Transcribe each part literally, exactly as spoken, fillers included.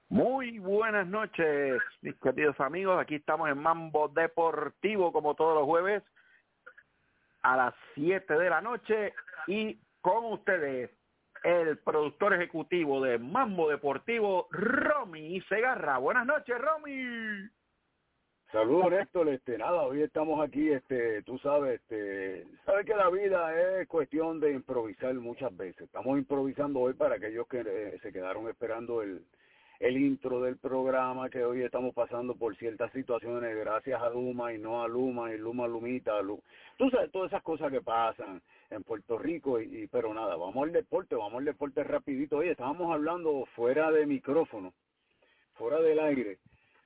Muy buenas noches, mis queridos amigos. Aquí estamos en Mambo Deportivo, como todos los jueves, a las siete de la noche. Y con ustedes, el productor ejecutivo de Mambo Deportivo, Romy Segarra. Buenas noches, Romy. Saludos, Néstor. Este, nada, hoy estamos aquí, este, tú sabes, este, sabes que la vida es cuestión de improvisar muchas veces. Estamos improvisando hoy para aquellos que eh, se quedaron esperando el, el intro del programa, que hoy estamos pasando por ciertas situaciones gracias a Luma y no a Luma, y Luma, Lumita, Luma. Tú sabes, todas esas cosas que pasan en Puerto Rico, y, y pero nada, vamos al deporte, vamos al deporte rapidito. Oye, estábamos hablando fuera de micrófono, fuera del aire,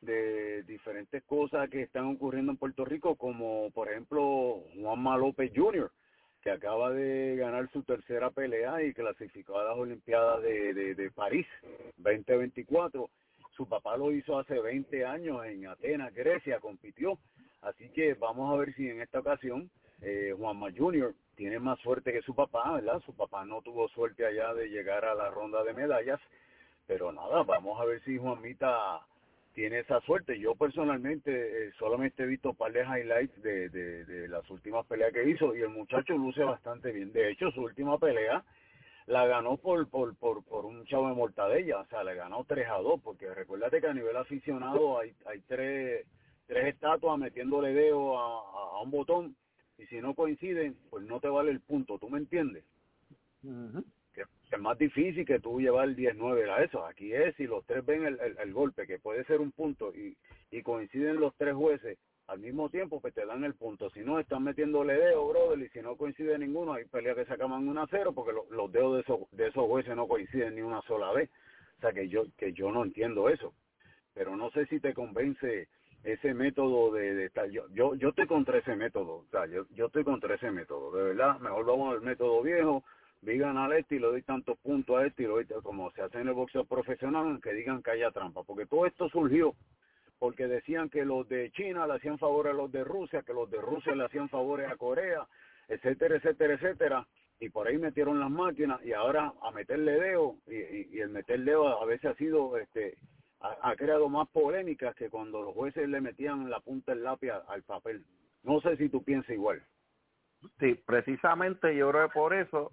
de diferentes cosas que están ocurriendo en Puerto Rico, como por ejemplo Juanma López junior, que acaba de ganar su tercera pelea y clasificó a las Olimpiadas de, de, de París veinte veinticuatro. Su papá lo hizo hace veinte años en Atenas, Grecia, compitió. Así que vamos a ver si en esta ocasión eh, Juanma junior tiene más suerte que su papá, ¿verdad? Su papá no tuvo suerte allá de llegar a la ronda de medallas, pero nada, vamos a ver si Juanmita tiene esa suerte. Yo personalmente eh, solamente he visto un par de highlights de, de, de las últimas peleas que hizo, y el muchacho luce bastante bien. De hecho, su última pelea la ganó por por por, por un chavo de Mortadella, o sea, le ganó tres a dos, porque recuérdate que a nivel aficionado hay hay tres, tres estatuas metiéndole dedo a, a, a un botón, y si no coinciden, pues no te vale el punto, ¿tú me entiendes? Uh-huh. Que es más difícil que tú llevar el diez nueve a eso. Aquí es si los tres ven el, el, el golpe, que puede ser un punto, y, y coinciden los tres jueces al mismo tiempo, pues te dan el punto. Si no, están metiéndole dedo, brother, y si no coincide ninguno, hay peleas que se acaban uno a cero, porque lo, los dedos de esos, de esos jueces no coinciden ni una sola vez. O sea, que yo que yo no entiendo eso. Pero no sé si te convence ese método de, de estar. Yo, yo yo estoy contra ese método. O sea, yo, yo estoy contra ese método. De verdad, mejor vamos al método viejo. Digan al este y le doy tantos puntos a este y lo doy, como se hace en el boxeo profesional, que digan que haya trampa. Porque todo esto surgió porque decían que los de China le hacían favores a los de Rusia, que los de Rusia le hacían favores a Corea, etcétera, etcétera, etcétera. Y por ahí metieron las máquinas, y ahora a meterle dedo, y, y, y el meter dedo a veces ha sido, este, ha, ha creado más polémicas que cuando los jueces le metían la punta del lápiz al papel. No sé si tú piensas igual. Sí, precisamente yo creo que por eso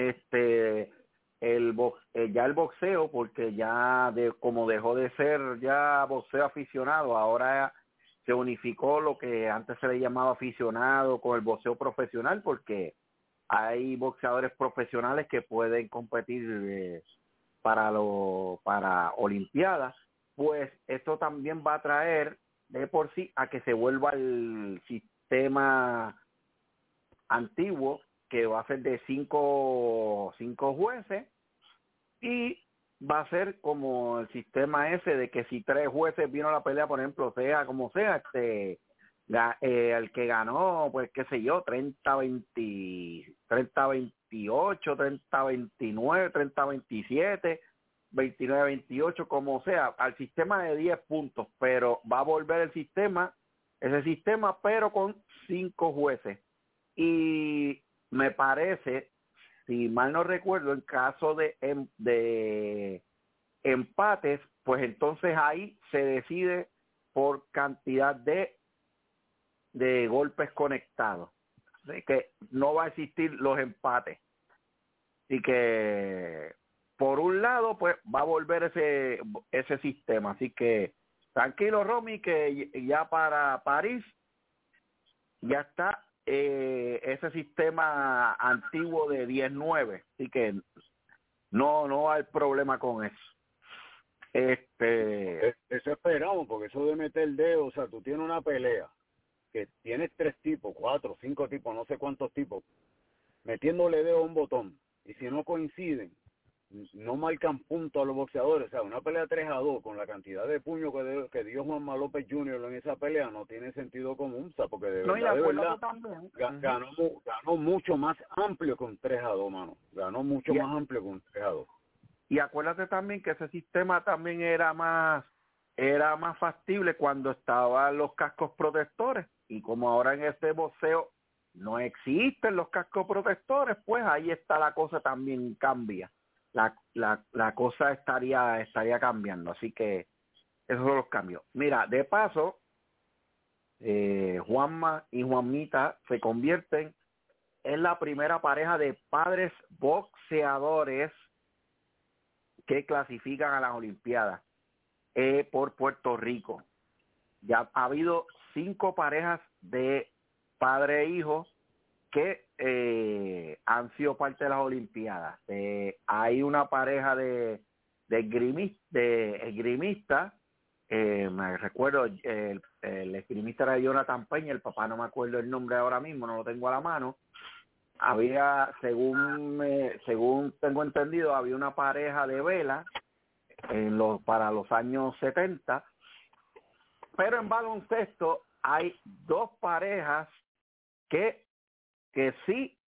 este el box, eh, ya el boxeo, porque ya de como dejó de ser ya boxeo aficionado, ahora se unificó lo que antes se le llamaba aficionado con el boxeo profesional, porque hay boxeadores profesionales que pueden competir eh, para lo para olimpiadas. Pues esto también va a traer de por sí a que se vuelva el sistema antiguo, que va a ser de cinco, cinco jueces, y va a ser como el sistema ese de que si tres jueces vieron la pelea, por ejemplo, sea como sea, este eh, el que ganó, pues qué sé yo, treinta veinte, treinta veintiocho, treinta veintinueve, treinta veintisiete, veintinueve veintiocho, como sea, al sistema de diez puntos, pero va a volver el sistema, ese sistema, pero con cinco jueces. Y me parece, si mal no recuerdo, en caso de, de empates, pues entonces ahí se decide por cantidad de, de golpes conectados. Así que no va a existir los empates. Así que, por un lado, pues va a volver ese, ese sistema. Así que, tranquilo, Romy, que ya para París ya está Eh, ese sistema antiguo de diez nueve, así que no no hay problema con eso. Este Eso esperamos, porque eso de meter el dedo, o sea, tú tienes una pelea que tienes tres tipos, cuatro, cinco tipos, no sé cuántos tipos, metiéndole dedo a un botón, y si no coinciden, no marcan punto a los boxeadores. O sea, una pelea tres a dos con la cantidad de puños que, de, que dio Juanma López junior en esa pelea no tiene sentido común, o sea, porque de no, verdad, de verdad, también. Ga, ganó, ganó mucho más amplio con tres a dos, mano. Ganó mucho y, más amplio con tres a dos. Y acuérdate también que ese sistema también era más era más factible cuando estaban los cascos protectores, y como ahora en este boxeo no existen los cascos protectores, pues ahí está la cosa, también cambia la, la, la cosa estaría estaría cambiando. Así que esos son los cambios. Mira, de paso, eh, Juanma y Juanmita se convierten en la primera pareja de padres boxeadores que clasifican a las Olimpiadas eh, por Puerto Rico. Ya ha habido cinco parejas de padre e hijo que eh, han sido parte de las Olimpiadas. Eh, hay una pareja de de esgrimistas, de esgrimista, eh, me recuerdo, el, el esgrimista era Jonathan Peña, el papá no me acuerdo el nombre ahora mismo, no lo tengo a la mano. Había, según eh, según tengo entendido, había una pareja de vela en los, para los años setenta, pero en baloncesto hay dos parejas que que sí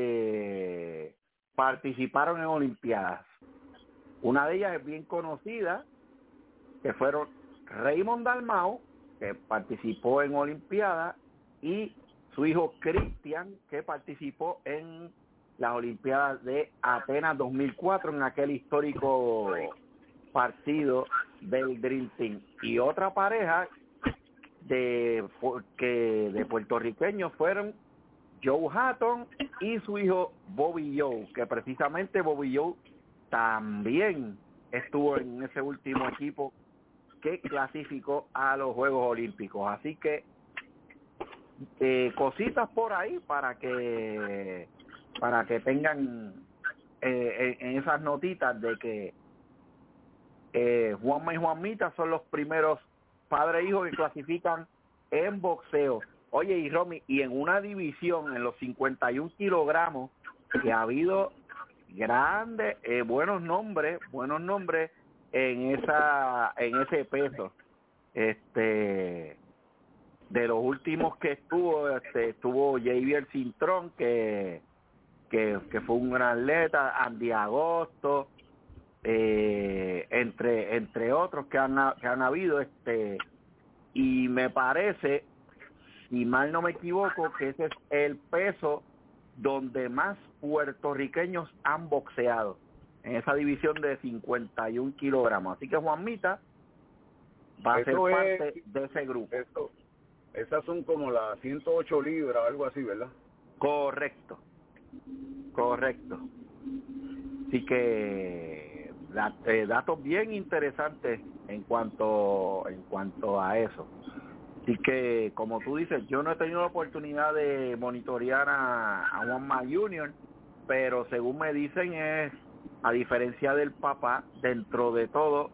eh, participaron en Olimpiadas. Una de ellas es bien conocida, que fueron Raymond Dalmau, que participó en Olimpiadas, y su hijo Cristian, que participó en las Olimpiadas de Atenas dos mil cuatro, en aquel histórico partido del Dream Team. Y otra pareja de, que, de puertorriqueños fueron Joe Hatton y su hijo Bobby Joe, que precisamente Bobby Joe también estuvo en ese último equipo que clasificó a los Juegos Olímpicos. Así que eh, cositas por ahí para que para que tengan eh, en, en esas notitas de que eh, Juanma y Juanmita son los primeros padre e hijo que clasifican en boxeo. Oye, y Romy, y en una división en los cincuenta y un kilogramos que ha habido grandes, eh, buenos nombres, buenos nombres en esa, en ese peso. Este, de los últimos que estuvo, este, estuvo Javier Cintrón, que, que, que fue un gran atleta, Andy Agosto, eh, entre, entre otros que han, que han habido, este, y me parece, si mal no me equivoco, que ese es el peso donde más puertorriqueños han boxeado, en esa división de cincuenta y un kilogramos. Así que Juanmita va a ser Eso parte es, de ese grupo. Eso, esas son como las ciento ocho libras, algo así, ¿verdad? Correcto, correcto. Así que da, eh, datos bien interesantes en cuanto en cuanto a eso. Así que, como tú dices, yo no he tenido la oportunidad de monitorear a, a Juanma junior, pero según me dicen es, a diferencia del papá, dentro de todo,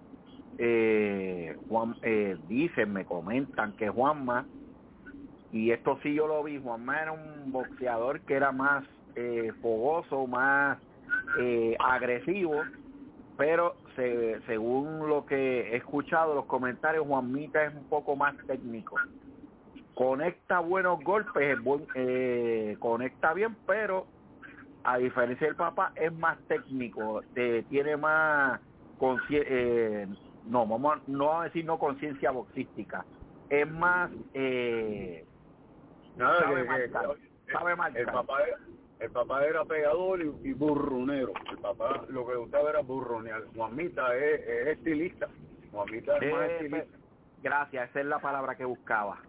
eh, Juan, eh, dicen, me comentan que Juanma, y esto sí yo lo vi, Juanma era un boxeador que era más eh, fogoso, más eh, agresivo, pero se, según lo que he escuchado, los comentarios, Juanmita es un poco más técnico. Conecta buenos golpes, buen, eh, conecta bien, pero a diferencia del papá es más técnico, eh, tiene más consci- eh, no, vamos a, no vamos a decir no conciencia boxística, es más eh, Nada, sabe que, marcar, que sabe marcar. el papá era, el papá era pegador y, y burronero. El papá lo que le gustaba era burronear. Juanmita es, es estilista. Juanmita es más Eh, estilista. gracias, esa es la palabra que buscaba.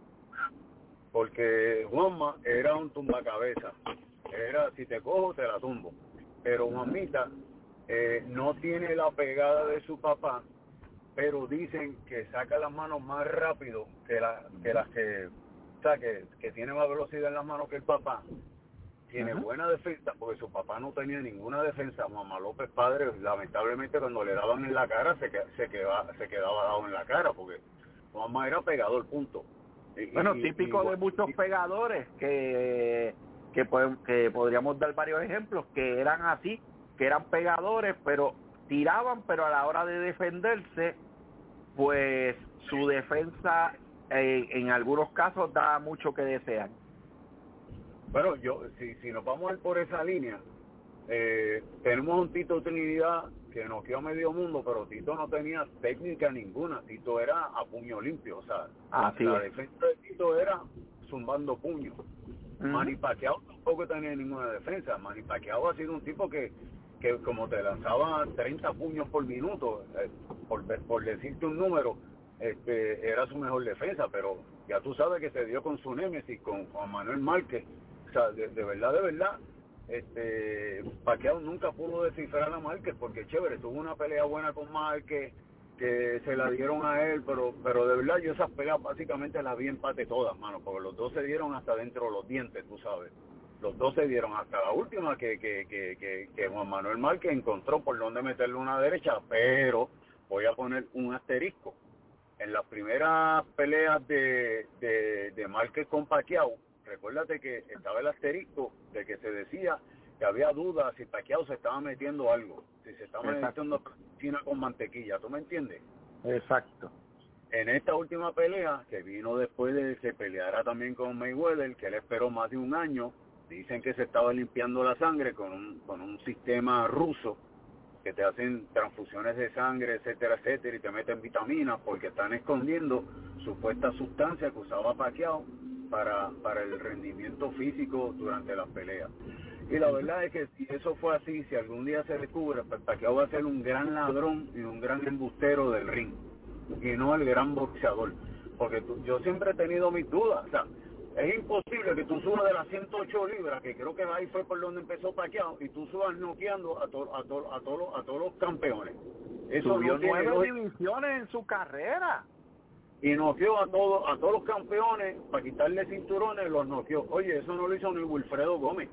Porque Juanma era un tumbacabezas. Era, si te cojo, te la tumbo. Pero Juanmita eh, no tiene la pegada de su papá, pero dicen que saca las manos más rápido que, la, que las que, o sea, que, que tiene más velocidad en las manos que el papá. Tiene uh-huh. buena defensa, porque su papá no tenía ninguna defensa. Mamá López padre, lamentablemente, cuando le daban en la cara, se, se, quedaba, se quedaba dado en la cara, porque mamá era pegador, punto. Y, bueno, y, típico y, de muchos y, pegadores que, que, que podríamos dar varios ejemplos, que eran así, que eran pegadores, pero tiraban, pero a la hora de defenderse, pues su defensa eh, en algunos casos da mucho que desear. Bueno, yo si, si nos vamos a ir por esa línea, eh, tenemos un Tito Trinidad que nos quedó medio mundo, pero Tito no tenía técnica ninguna. Tito era a puño limpio, o sea, Así la es. defensa de Tito era zumbando puño. Uh-huh. Manny Pacquiao tampoco tenía ninguna defensa. Manny Pacquiao ha sido un tipo que, que como te lanzaba treinta puños por minuto, eh, por, por decirte un número, este era su mejor defensa, pero ya tú sabes que se dio con su némesis, con Juan Manuel Márquez. O sea, de, de verdad, de verdad, este Pacquiao nunca pudo descifrar a Márquez, porque chévere, tuvo una pelea buena con Márquez, que se la dieron a él, pero pero de verdad yo esas peleas básicamente las vi empate todas, mano, porque los dos se dieron hasta dentro de los dientes, tú sabes. Los dos se dieron hasta la última que, que, que, que, que Juan Manuel Márquez encontró por dónde meterle una derecha, pero voy a poner un asterisco. En las primeras peleas de, de, de Márquez con Pacquiao, recuérdate que estaba el asterisco de que se decía que había dudas si Pacquiao se estaba metiendo algo, si se estaba Exacto. metiendo cocina con mantequilla, ¿tú me entiendes? Exacto. En esta última pelea, que vino después de que peleara también con Mayweather, que él esperó más de un año, dicen que se estaba limpiando la sangre con un, con un sistema ruso, que te hacen transfusiones de sangre, etcétera, etcétera, y te meten vitaminas porque están escondiendo supuesta sustancia que usaba Pacquiao para, para el rendimiento físico durante las peleas. Y la verdad es que si eso fue así, si algún día se descubre, pues Pacquiao va a ser un gran ladrón y un gran embustero del ring, y no el gran boxeador. Porque tú, yo siempre he tenido mis dudas, o sea, es imposible que tú subas de las ciento ocho libras, que creo que ahí fue por donde empezó Pacquiao, y tú subas noqueando a, to, a, to, a, to, a todos los campeones. Eso Subió no tiene nueve lógica. divisiones en su carrera. Y noqueó a todos a todos los campeones para quitarle cinturones, los noqueó. Oye, eso no lo hizo ni Wilfredo Gómez.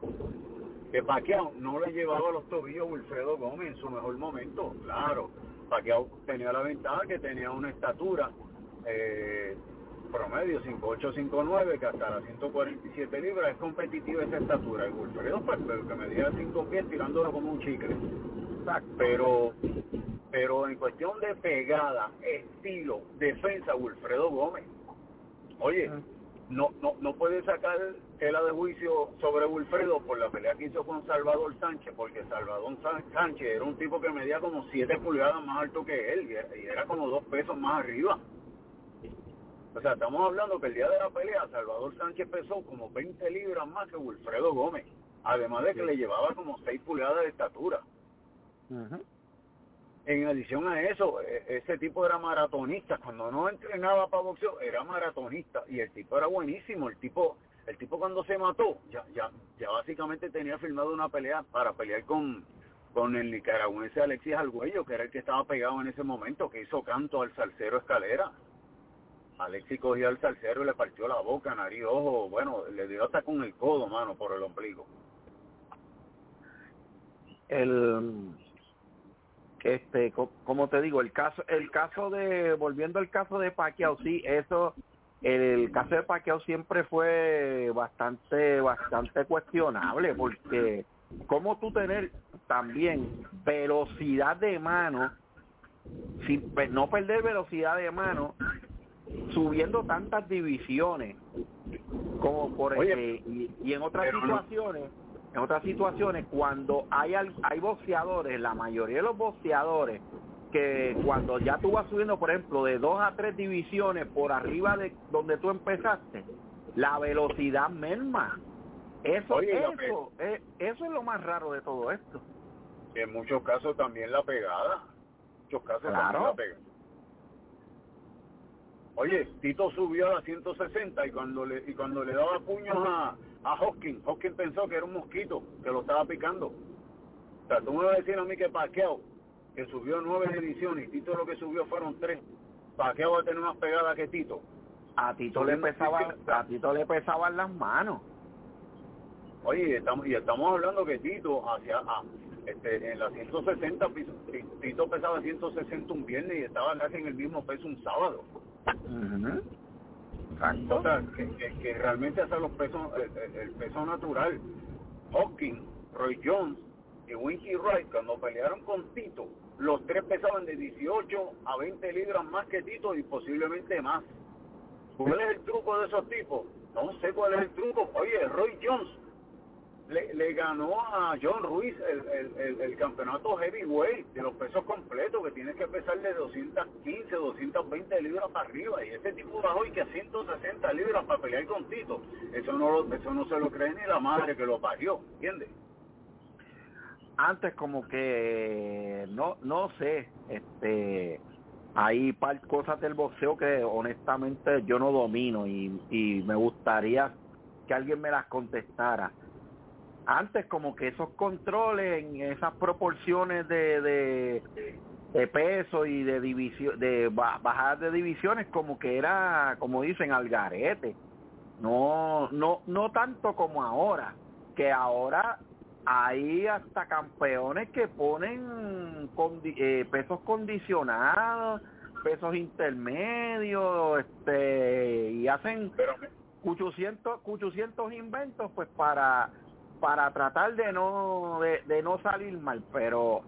Que Pacquiao no le llevaba los tobillos a Wilfredo Gómez en su mejor momento. Claro, Pacquiao tenía la ventaja que tenía una estatura eh, promedio cinco ocho, cinco nueve, que hasta las ciento cuarenta y siete libras es competitiva esa estatura. Y Wilfredo, pues, pero que medía cinco pies tirándolo como un chicle. Exacto. Pero pero en cuestión de pegada, estilo, defensa, Wilfredo Gómez. Oye, no no no puede sacar tela de juicio sobre Wilfredo por la pelea que hizo con Salvador Sánchez, porque Salvador Sánchez era un tipo que medía como siete pulgadas más alto que él, y era, y era como dos pesos más arriba. O sea, estamos hablando que el día de la pelea Salvador Sánchez pesó como veinte libras más que Wilfredo Gómez, además de que le llevaba como seis pulgadas de estatura. Uh-huh. En adición a eso, ese tipo era maratonista. Cuando no entrenaba para boxeo, era maratonista. Y el tipo era buenísimo. El tipo el tipo cuando se mató, ya ya ya básicamente tenía firmado una pelea para pelear con, con el nicaragüense Alexis Arguello, que era el que estaba pegado en ese momento, que hizo canto al salsero Escalera. Alexis cogió al salsero y le partió la boca, nariz, ojo. Bueno, le dio hasta con el codo, mano, por el ombligo. El... este como te digo, el caso el caso de volviendo al caso de Pacquiao, sí, eso el caso de Pacquiao siempre fue bastante bastante cuestionable, porque cómo tú tener también velocidad de mano sin no perder velocidad de mano subiendo tantas divisiones como por Oye, y, y en otras situaciones no. En otras situaciones, cuando hay hay boxeadores, la mayoría de los boxeadores, que cuando ya tú vas subiendo, por ejemplo, de dos a tres divisiones por arriba de donde tú empezaste, la velocidad merma. Eso, Oye, eso, es, eso es lo más raro de todo esto. En muchos casos también la pegada. En muchos casos claro. también la pegada. Oye, Tito subió a la ciento sesenta y cuando le y cuando le daba puños a, a Hopkins, Hopkins pensó que era un mosquito que lo estaba picando. O sea, tú me vas a decir a mí que Pacquiao, que subió nueve ediciones, y Tito lo que subió fueron tres. Pacquiao va a tener más pegada que Tito. A Tito le pesaba, a Tito le pesaban las manos. Oye, estamos y estamos hablando que Tito hacia a, este en la ciento sesenta, Tito pesaba ciento sesenta un viernes y estaba casi en el mismo peso un sábado. Uh-huh. O sea, que, que, que realmente hace los pesos, el, el, el peso natural. Hopkins, Roy Jones y Winky Wright, cuando pelearon con Tito, los tres pesaban de dieciocho a veinte libras más que Tito y posiblemente más. ¿Cuál es el truco de esos tipos? No sé cuál es el truco. Oye, Roy Jones le, le ganó a John Ruiz el, el, el, el campeonato heavyweight de los pesos completos, que tiene que pesar de doscientas quince, doscientas veinte libras para arriba, y ese tipo bajó y que a ciento sesenta libras para pelear con Tito. Eso no lo, eso no se lo cree ni la madre que lo parió, ¿entiendes? antes como que no no sé, este hay par cosas del boxeo que honestamente yo no domino y, y me gustaría que alguien me las contestara. Antes como que esos controles en esas proporciones de, de, de peso y de división, de bajadas de divisiones, como que era, como dicen, al garete. No, no, no tanto como ahora, que ahora hay hasta campeones que ponen condi eh, pesos condicionados, pesos intermedios, este, y hacen ochocientos, ochocientos inventos pues para para tratar de no de, de no salir mal, pero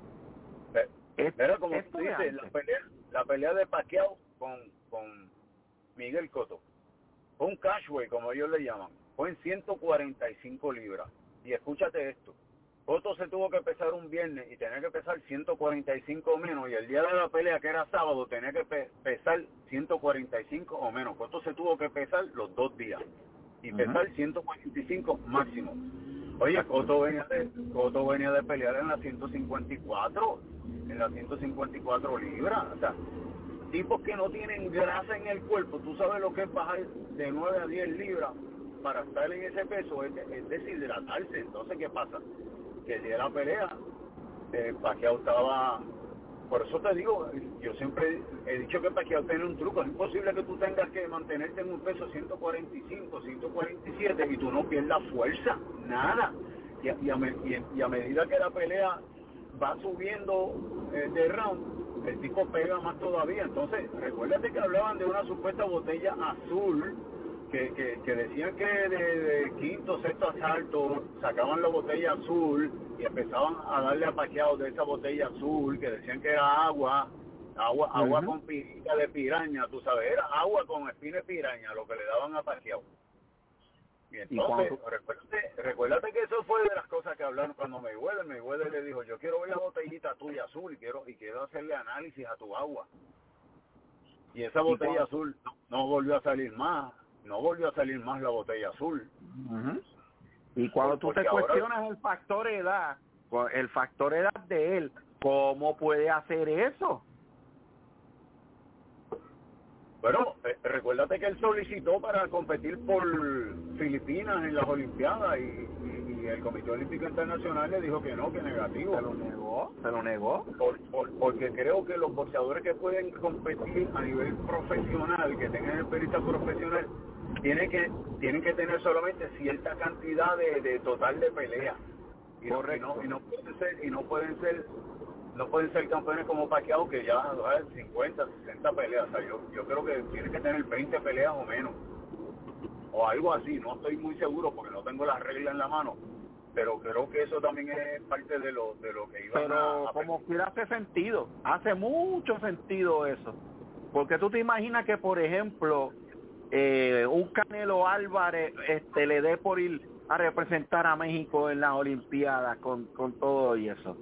es, pero como tú dices, la pelea, la pelea de Pacquiao con, con Miguel Cotto, un cashway como ellos le llaman, fue en ciento cuarenta y cinco libras, y escúchate esto, Cotto se tuvo que pesar un viernes y tenía que pesar ciento cuarenta y cinco o menos, y el día de la pelea, que era sábado, tenía que pe pesar ciento cuarenta y cinco o menos. Cotto se tuvo que pesar los dos días y pesar uh-huh. ciento cuarenta y cinco máximo. Oye, Cotto venía de, Cotto venía de pelear en las ciento cincuenta y cuatro, en las ciento cincuenta y cuatro libras, o sea, tipos que no tienen grasa en el cuerpo. Tú sabes lo que es bajar de nueve a diez libras para estar en ese peso, es, es deshidratarse. Entonces, ¿qué pasa? Que el día de la pelea, eh, Pacquiao estaba... Por eso te digo, yo siempre he dicho que Pacquiao tiene un truco. Es imposible que tú tengas que mantenerte en un peso ciento cuarenta y cinco, ciento cuarenta y siete y tú no pierdas fuerza, nada. Y a, y a, y, y a medida que la pelea va subiendo eh, de round, el tipo pega más todavía. Entonces, recuérdate que hablaban de una supuesta botella azul, que, que, que decían que de, de quinto, sexto asalto sacaban la botella azul y empezaban a darle a Pacquiao de esa botella azul, que decían que era agua, agua, uh-huh. agua con pirita de piraña, tú sabes, era agua con espina de piraña lo que le daban a Pacquiao. Y entonces, ¿Y recuérdate, recuérdate que eso fue de las cosas que hablaron cuando Mayweather, Mayweather le dijo, yo quiero ver la botellita tuya azul y quiero y quiero hacerle análisis a tu agua. Y esa botella ¿Y azul no, no volvió a salir más, no volvió a salir más la botella azul. Uh-huh. Y cuando tú te cuestionas ahora, el factor edad, el factor edad de él, ¿cómo puede hacer eso? Bueno, eh, recuérdate que él solicitó para competir por Filipinas en las Olimpiadas y, y, y el Comité Olímpico Internacional le dijo que no, que negativo. ¿Se lo negó? ¿Se lo negó? Por, por, porque creo que los boxeadores que pueden competir a nivel profesional, que tengan experiencia profesional, tienen que tienen que tener solamente cierta cantidad de, de total de pelea. Y Correcto. No, y no, y no pueden ser, y no pueden ser no pueden ser campeones como Pacquiao que ya ¿sabes? cincuenta, sesenta peleas. O sea, yo, yo creo que tienen que tener veinte peleas o menos, o algo así. No estoy muy seguro porque no tengo las reglas en la mano, pero creo que eso también es parte de lo de lo que iban pero a, a como quiera hace sentido, hace mucho sentido eso, porque tú te imaginas que por ejemplo eh, un Canelo Álvarez este le dé por ir a representar a México en las Olimpiadas con, con todo y eso.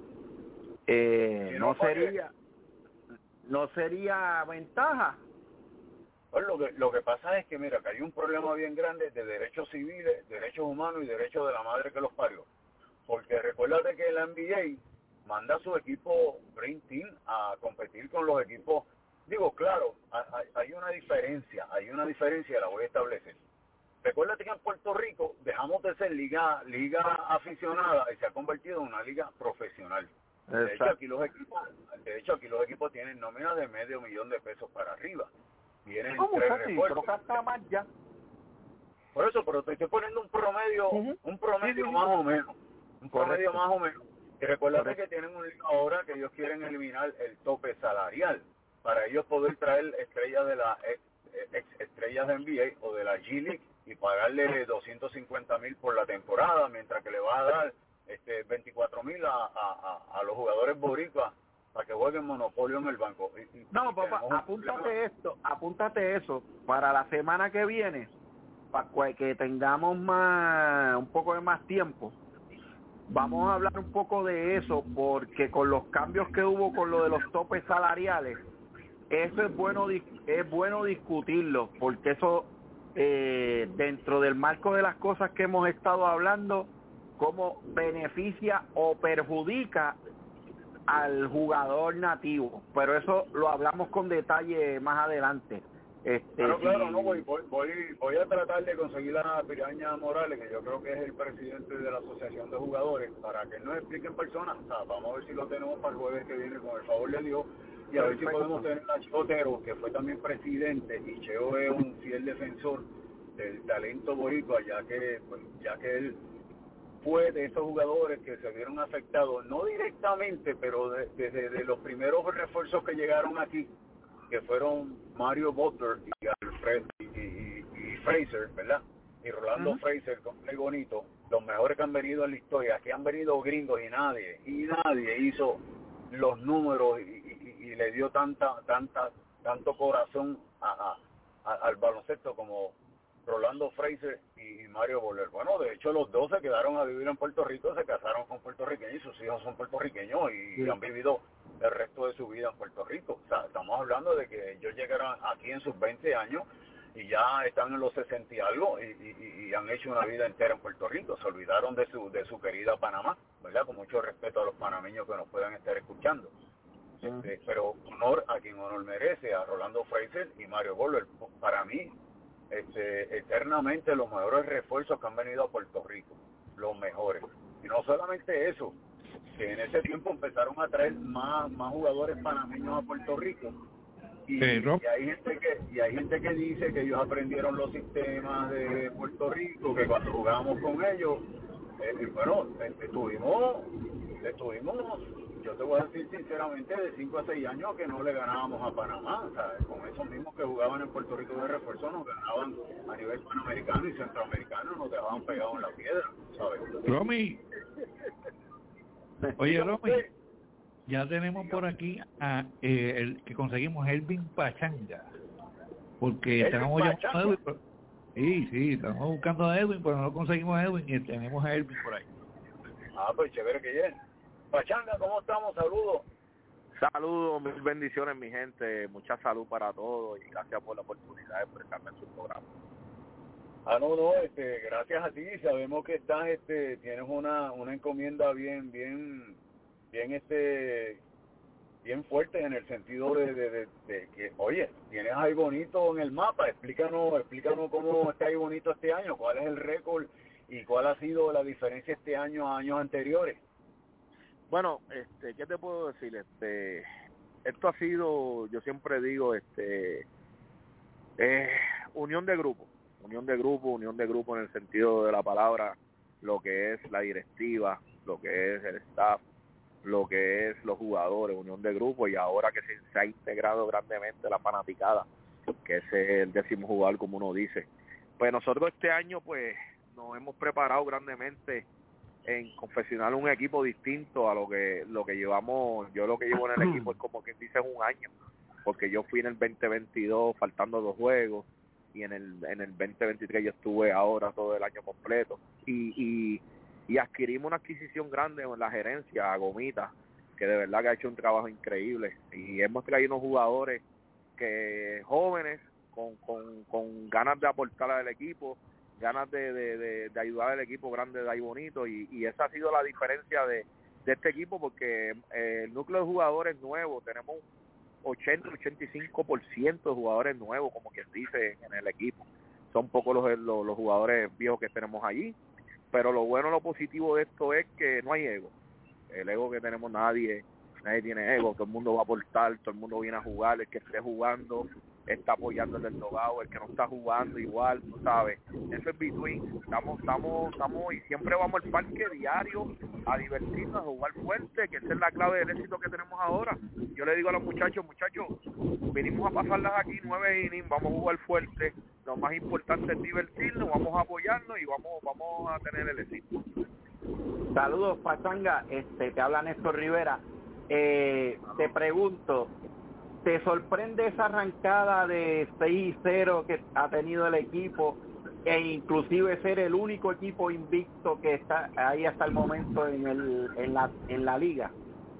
Eh, no, no sería no sería ventaja. Pues lo que lo que pasa es que mira que hay un problema bien grande de derechos civiles, derechos humanos y derechos de la madre que los parió, porque recuérdate que la N B A manda a su equipo Dream Team a competir con los equipos. Digo, claro, hay, hay una diferencia, hay una diferencia, la voy a establecer. Recuérdate que en Puerto Rico dejamos de ser liga liga aficionada y se ha convertido en una liga profesional. De hecho, aquí los equipos, de hecho aquí los equipos tienen nóminas de medio millón de pesos para arriba. Vienen ¿Cómo tres así? Creo que hasta más ya. Por eso, pero te estoy poniendo un promedio, uh-huh. un promedio sí, sí, más sí. o menos, un promedio Correcto. más o menos. Y recuérdate Correcto. que tienen un ahora que ellos quieren eliminar el tope salarial para ellos poder traer estrellas de la ex, ex, estrellas de N B A o de la G League y pagarle doscientos cincuenta mil por la temporada, mientras que le va a dar este veinticuatro mil a, a, a los jugadores boricuas para que jueguen monopolio en el banco. Y, y, no, papá, apúntate esto, apúntate eso para la semana que viene, para que tengamos más un poco de más tiempo. Vamos a hablar un poco de eso, porque con los cambios que hubo con lo de los topes salariales, eso es bueno es bueno discutirlo, porque eso eh, dentro del marco de las cosas que hemos estado hablando, cómo beneficia o perjudica al jugador nativo, pero eso lo hablamos con detalle más adelante. Este, claro, si... claro, no, voy, voy, voy, voy a tratar de conseguir a Piraña Morales, que yo creo que es el presidente de la Asociación de Jugadores, para que nos explique en persona. O sea, vamos a ver si lo tenemos para el jueves que viene, con el favor de Dios, y a ver si podemos tener a Cheo Otero, que fue también presidente, y Cheo es un fiel defensor del talento boricua, ya que, pues, ya que él fue de esos jugadores que se vieron afectados, no directamente, pero desde de, de, de los primeros refuerzos que llegaron aquí, que fueron Mario Butler y, Alfred, y, y, y Fraser, ¿verdad? Y Rolando uh-huh. Fraser, con Play Bonito, los mejores que han venido en la historia. Aquí han venido gringos y nadie, y nadie hizo los números y, y, y le dio tanta, tanta, tanto corazón a, a, a, al baloncesto como Rolando Fraser y Mario Butler. Bueno, de hecho los dos se quedaron a vivir en Puerto Rico, se casaron con puertorriqueños y sus hijos son puertorriqueños y, sí. y han vivido el resto de su vida en Puerto Rico. O sea, estamos hablando de que ellos llegaron aquí en sus veinte años y ya están en los sesenta y algo y, y, y han hecho una vida entera en Puerto Rico. Se olvidaron de su de su querida Panamá, ¿verdad? Con mucho respeto a los panameños que nos puedan estar escuchando. Uh-huh. Este, pero honor a quien honor merece, a Rolando Fraser y Mario Butler. Para mí, este, eternamente los mejores refuerzos que han venido a Puerto Rico, los mejores. Y no solamente eso, que en ese tiempo empezaron a traer más, más jugadores panameños a Puerto Rico y, Pero... y hay gente que y hay gente que dice que ellos aprendieron los sistemas de Puerto Rico, que cuando jugábamos con ellos eh, bueno, estuvimos estuvimos yo te voy a decir sinceramente de cinco a seis años que no le ganábamos a Panamá. O sea, con esos mismos que jugaban en Puerto Rico de refuerzo nos ganaban a nivel panamericano y centroamericano, nos dejaban pegados en la piedra, ¿sabes? Romy, oye Romy, ya tenemos por aquí a eh, el que conseguimos Elvin Pachanga, porque estamos llamando a Edwin, pero, sí, sí, estamos buscando a Edwin, pero no conseguimos a Edwin y tenemos a Elvin por ahí. Ah, pues chévere que llegue. Pachanga, ¿cómo estamos? Saludos. Saludos, mil bendiciones, mi gente. Mucha salud para todos y gracias por la oportunidad de expresarme en su programa. Ah, no, no, este, gracias a ti. Sabemos que estás, este, tienes una, una encomienda bien, bien, bien, este, bien fuerte en el sentido de, de, de, de que, oye, tienes ahí bonito en el mapa. Explícanos, explícanos cómo está ahí bonito este año, cuál es el récord y cuál ha sido la diferencia este año a años anteriores. Bueno, este, ¿qué te puedo decir? Este, esto ha sido, yo siempre digo, este, eh, unión de grupo, unión de grupo, unión de grupo en el sentido de la palabra, lo que es la directiva, lo que es el staff, lo que es los jugadores, unión de grupo, y ahora que se, se ha integrado grandemente la fanaticada, que ese es el décimo jugador, como uno dice. Pues nosotros este año, pues, nos hemos preparado grandemente en confeccionar un equipo distinto a lo que lo que llevamos. Yo lo que llevo en el equipo es como quien dice un año, porque yo fui en el veinte veintidós faltando dos juegos y en el en el veinte veintitrés yo estuve ahora todo el año completo y y, y adquirimos una adquisición grande en la gerencia, a Gomita, que de verdad que ha hecho un trabajo increíble, y hemos traído unos jugadores que jóvenes con con, con ganas de aportar al equipo, ganas de, de, de, de ayudar al equipo grande de ahí bonito, y, y esa ha sido la diferencia de, de este equipo, porque eh, el núcleo de jugadores nuevos, tenemos ochenta, ochenta y cinco por ciento de jugadores nuevos, como quien dice, en el equipo. Son pocos los, los, los jugadores viejos que tenemos allí, pero lo bueno, lo positivo de esto es que no hay ego. El ego que tenemos, nadie, nadie tiene ego, todo el mundo va a aportar, todo el mundo viene a jugar, el que esté jugando está apoyando el del dogado, el que no está jugando igual, tú sabes, eso es between, estamos, estamos, estamos y siempre vamos al parque diario a divertirnos, a jugar fuerte, que esa es la clave del éxito que tenemos ahora. Yo le digo a los muchachos, muchachos, vinimos a pasarlas aquí nueve innings, vamos a jugar fuerte, lo más importante es divertirnos, vamos a apoyarnos y vamos, vamos a tener el éxito. Saludos, Pachanga, este, te habla Néstor Rivera. Eh, te pregunto, ¿te sorprende esa arrancada de seis cero que ha tenido el equipo, e inclusive ser el único equipo invicto que está ahí hasta el momento en el en la en la liga?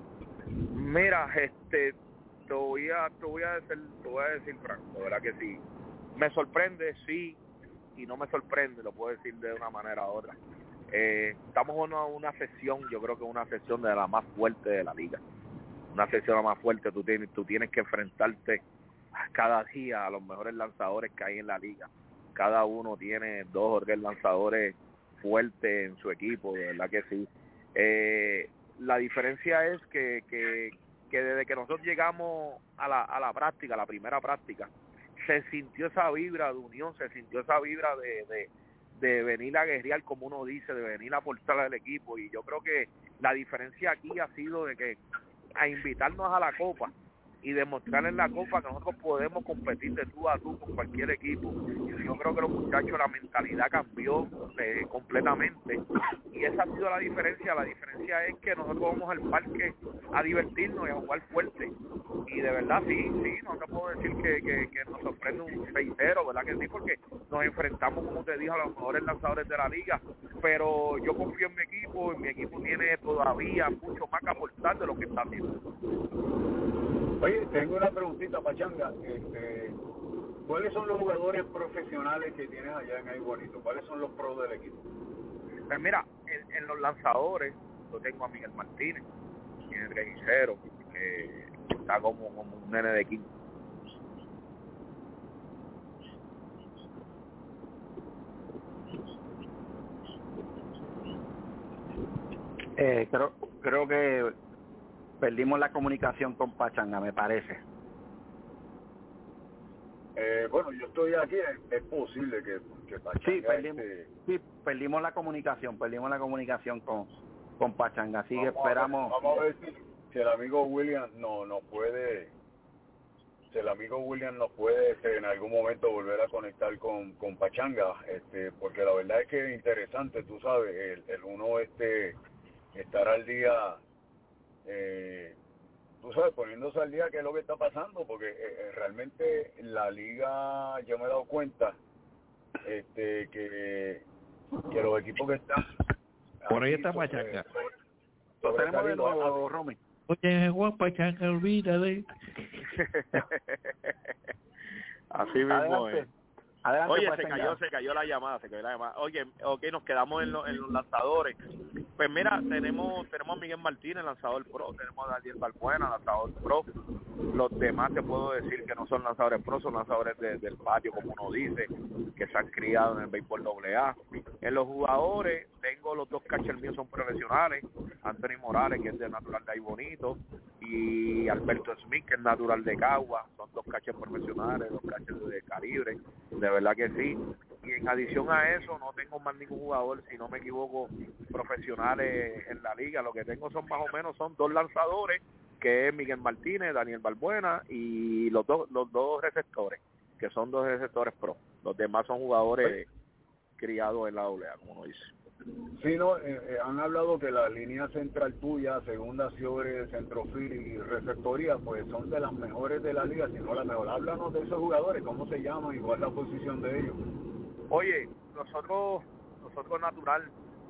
Mira, este, te voy a te voy a decir, te voy a decir franco, de verdad que sí. Me sorprende, sí, y no me sorprende, lo puedo decir de una manera u otra. Eh, estamos en una, una sesión, yo creo que una sesión de la más fuerte de la liga. Una sesión la más fuerte, tú tienes, tú tienes que enfrentarte cada día a los mejores lanzadores que hay en la liga. Cada uno tiene dos o tres lanzadores fuertes en su equipo, de verdad que sí. Eh, la diferencia es que, que, que desde que nosotros llegamos a la, a la práctica, a la primera práctica, se sintió esa vibra de unión, se sintió esa vibra de, de, de venir a guerrear, como uno dice, de venir a aportar al equipo, y yo creo que la diferencia aquí ha sido de que a invitarnos a la Copa y demostrar en la Copa que nosotros podemos competir de tú a tú con cualquier equipo. Yo creo que los muchachos, la mentalidad cambió eh, completamente, y esa ha sido la diferencia. La diferencia es que nosotros vamos al parque a divertirnos y a jugar fuerte, y de verdad sí, sí, no te puedo decir que, que, que nos sorprende un seis cero, ¿verdad que sí? Porque nos enfrentamos, como te dije, a los mejores lanzadores de la liga, pero yo confío en mi equipo, y mi equipo tiene todavía mucho más que aportar de lo que está haciendo. Oye, tengo una preguntita, Pachanga. Este, ¿Cuáles son los jugadores profesionales que tienes allá en Ay Bonito? ¿Cuáles son los pros del equipo? Pues mira, en, en los lanzadores yo tengo a Miguel Martínez, que es el regicero, que está como, como un nene de quince. Eh, creo, creo que perdimos la comunicación con Pachanga, me parece. Eh, bueno, yo estoy aquí, es, es posible que, que Pachanga... Sí, perdimos, este... sí, perdimos la comunicación, perdimos la comunicación con, con Pachanga, así que vamos esperamos... A ver, vamos a ver si, si el amigo William no nos puede... Si el amigo William nos puede este, en algún momento volver a conectar con, con Pachanga, este, porque la verdad es que es interesante, tú sabes, el, el uno este estar al día... Eh, tú sabes, poniéndose al día qué es lo que está pasando, porque eh, realmente la liga, yo me he dado cuenta este que, que los equipos que están por ahí está Pachanga. Lo tenemos de nuevo, Romy. Oye, Juan Pachanga, olvídate. Así mismo es. Adelante, Oye, Pachanga. se cayó, se cayó la llamada, se cayó la llamada. Oye, ok, nos quedamos en, lo, en los lanzadores. Pues mira, tenemos tenemos a Miguel Martínez, lanzador pro, tenemos a Daniel Balbuena, lanzador pro. Los demás te puedo decir que no son lanzadores pro, son lanzadores de, del patio, como uno dice, que se han criado en el béisbol doble A. En los jugadores, tengo los dos catchers míos son profesionales, Anthony Morales, que es de natural de Ay Bonito, y Alberto Smith, que es natural de Cagua. Son dos catchers profesionales, dos catchers de calibre, de verdad que sí. Y en adición a eso, no tengo más ningún jugador, si no me equivoco, profesionales en la liga. Lo que tengo son más o menos son dos lanzadores, que es Miguel Martínez, Daniel Balbuena, y los dos los dos receptores, que son dos receptores pro. Los demás son jugadores criados en la doble A, como uno dice. Sí, no, eh, eh, han hablado que la línea central tuya, segunda sobre centrofil y receptoría, pues son de las mejores de la liga, si no la mejor. Háblanos de esos jugadores, cómo se llaman y cuál es la posición de ellos. Oye, nosotros, nosotros natural,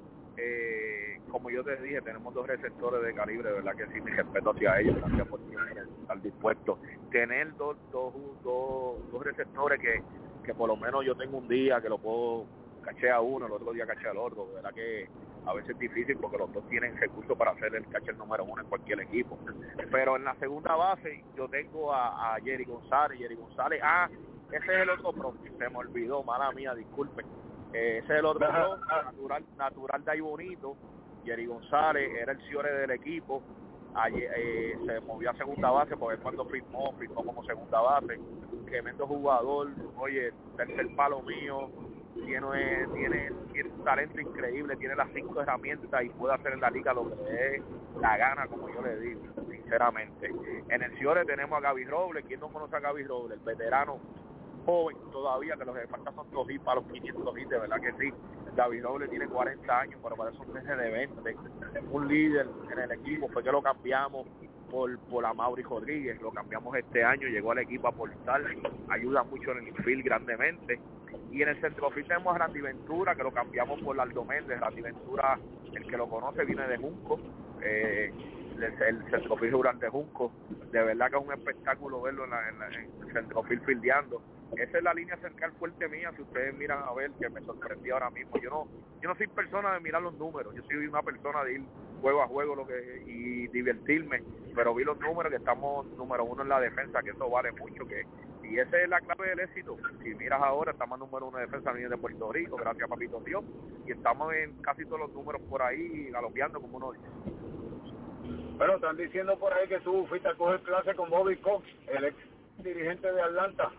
eh, como yo te dije, tenemos dos receptores de calibre, verdad que sí, mi respeto hacia ellos, gracias por siempre estar dispuestos. Tener dos, dos, dos, dos receptores que, que por lo menos yo tengo un día que lo puedo caché a uno, el otro día caché al otro, verdad que a veces es difícil porque los dos tienen recursos para hacer el catcher número uno en cualquier equipo. Pero en la segunda base yo tengo a, a Jerry González, Jerry González, ah, ese es el otro pro, se me olvidó, mala mía, disculpen. Eh, ese es el otro pro, natural, natural de Ay Bonito. Jerry González era el ciore del equipo. Ayer, eh, se movió a segunda base porque él cuando firmó, firmó como segunda base. Tremendo jugador, oye, tercer palo mío, tiene, tiene, tiene un talento increíble, tiene las cinco herramientas y puede hacer en la liga lo que le dé la gana, como yo le digo, sinceramente. En el ciore tenemos a Gaby Robles. ¿Quién no conoce a Gaby Robles? El veterano joven todavía, que los que falta son dos hits para los quinientos hits, de verdad que sí. David Robles tiene cuarenta años, pero parece un nene de veinte, un líder en el equipo. Fue que lo cambiamos por, por Amaury Rodríguez, lo cambiamos este año, llegó al equipo a aportar, ayuda mucho en el infield grandemente. Y en el centrofield tenemos a Randy Ventura, que lo cambiamos por Aldo Méndez. Randy Ventura, el que lo conoce, viene de Junco, eh, el, el centrofil Durante Junco, de verdad que es un espectáculo verlo en, la, en, la, en el centrofil fildeando. Esa es la línea central fuerte mía, si ustedes miran a ver, que me sorprendió ahora mismo. Yo no yo no soy persona de mirar los números, yo soy una persona de ir juego a juego lo que y divertirme, pero vi los números que estamos número uno en la defensa, que eso vale mucho, que y esa es la clave del éxito. Si miras ahora, estamos número uno de defensa a nivel de Puerto Rico, gracias a Papito Dios, y estamos en casi todos los números por ahí, galopeando como uno dice. Bueno, están diciendo por ahí que tú fuiste a coger clase con Bobby Cox, el ex dirigente de Atlanta.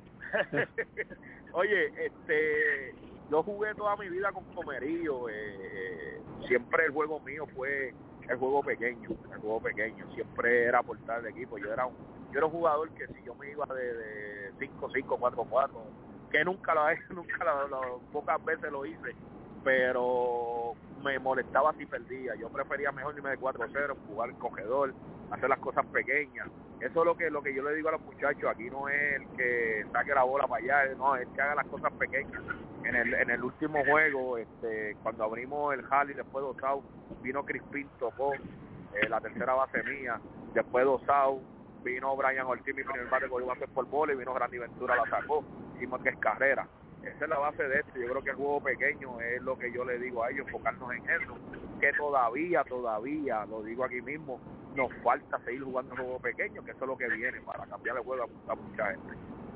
Oye, este, yo jugué toda mi vida con Comerío, eh, siempre el juego mío fue el juego pequeño, el juego pequeño, siempre era aportar al equipo. Yo era un, yo era un jugador que si yo me iba de cinco cinco, cuatro cuatro, que nunca lo he hecho, nunca lo, lo, pocas veces lo hice, pero me molestaba si perdía. Yo prefería mejor irme de cuatro cero, jugar el cogedor, hacer las cosas pequeñas. Eso es lo que lo que yo le digo a los muchachos. Aquí no es el que saque la bola para allá, no, es el que haga las cosas pequeñas. En el en el último juego, este cuando abrimos el Harley después de Osau, vino Crispín, tocó eh, la tercera base mía. Después de Osau, vino Brian Ortiz, mi primer bate cogió base por bola, y vino Randy Ventura, la sacó. Hicimos que es carrera. Esa es la base de esto. Yo creo que el juego pequeño es lo que yo le digo a ellos, enfocarnos en eso, que todavía, todavía, lo digo aquí mismo, nos falta seguir jugando el juego pequeño, que eso es lo que viene para cambiar el juego a, a mucha gente.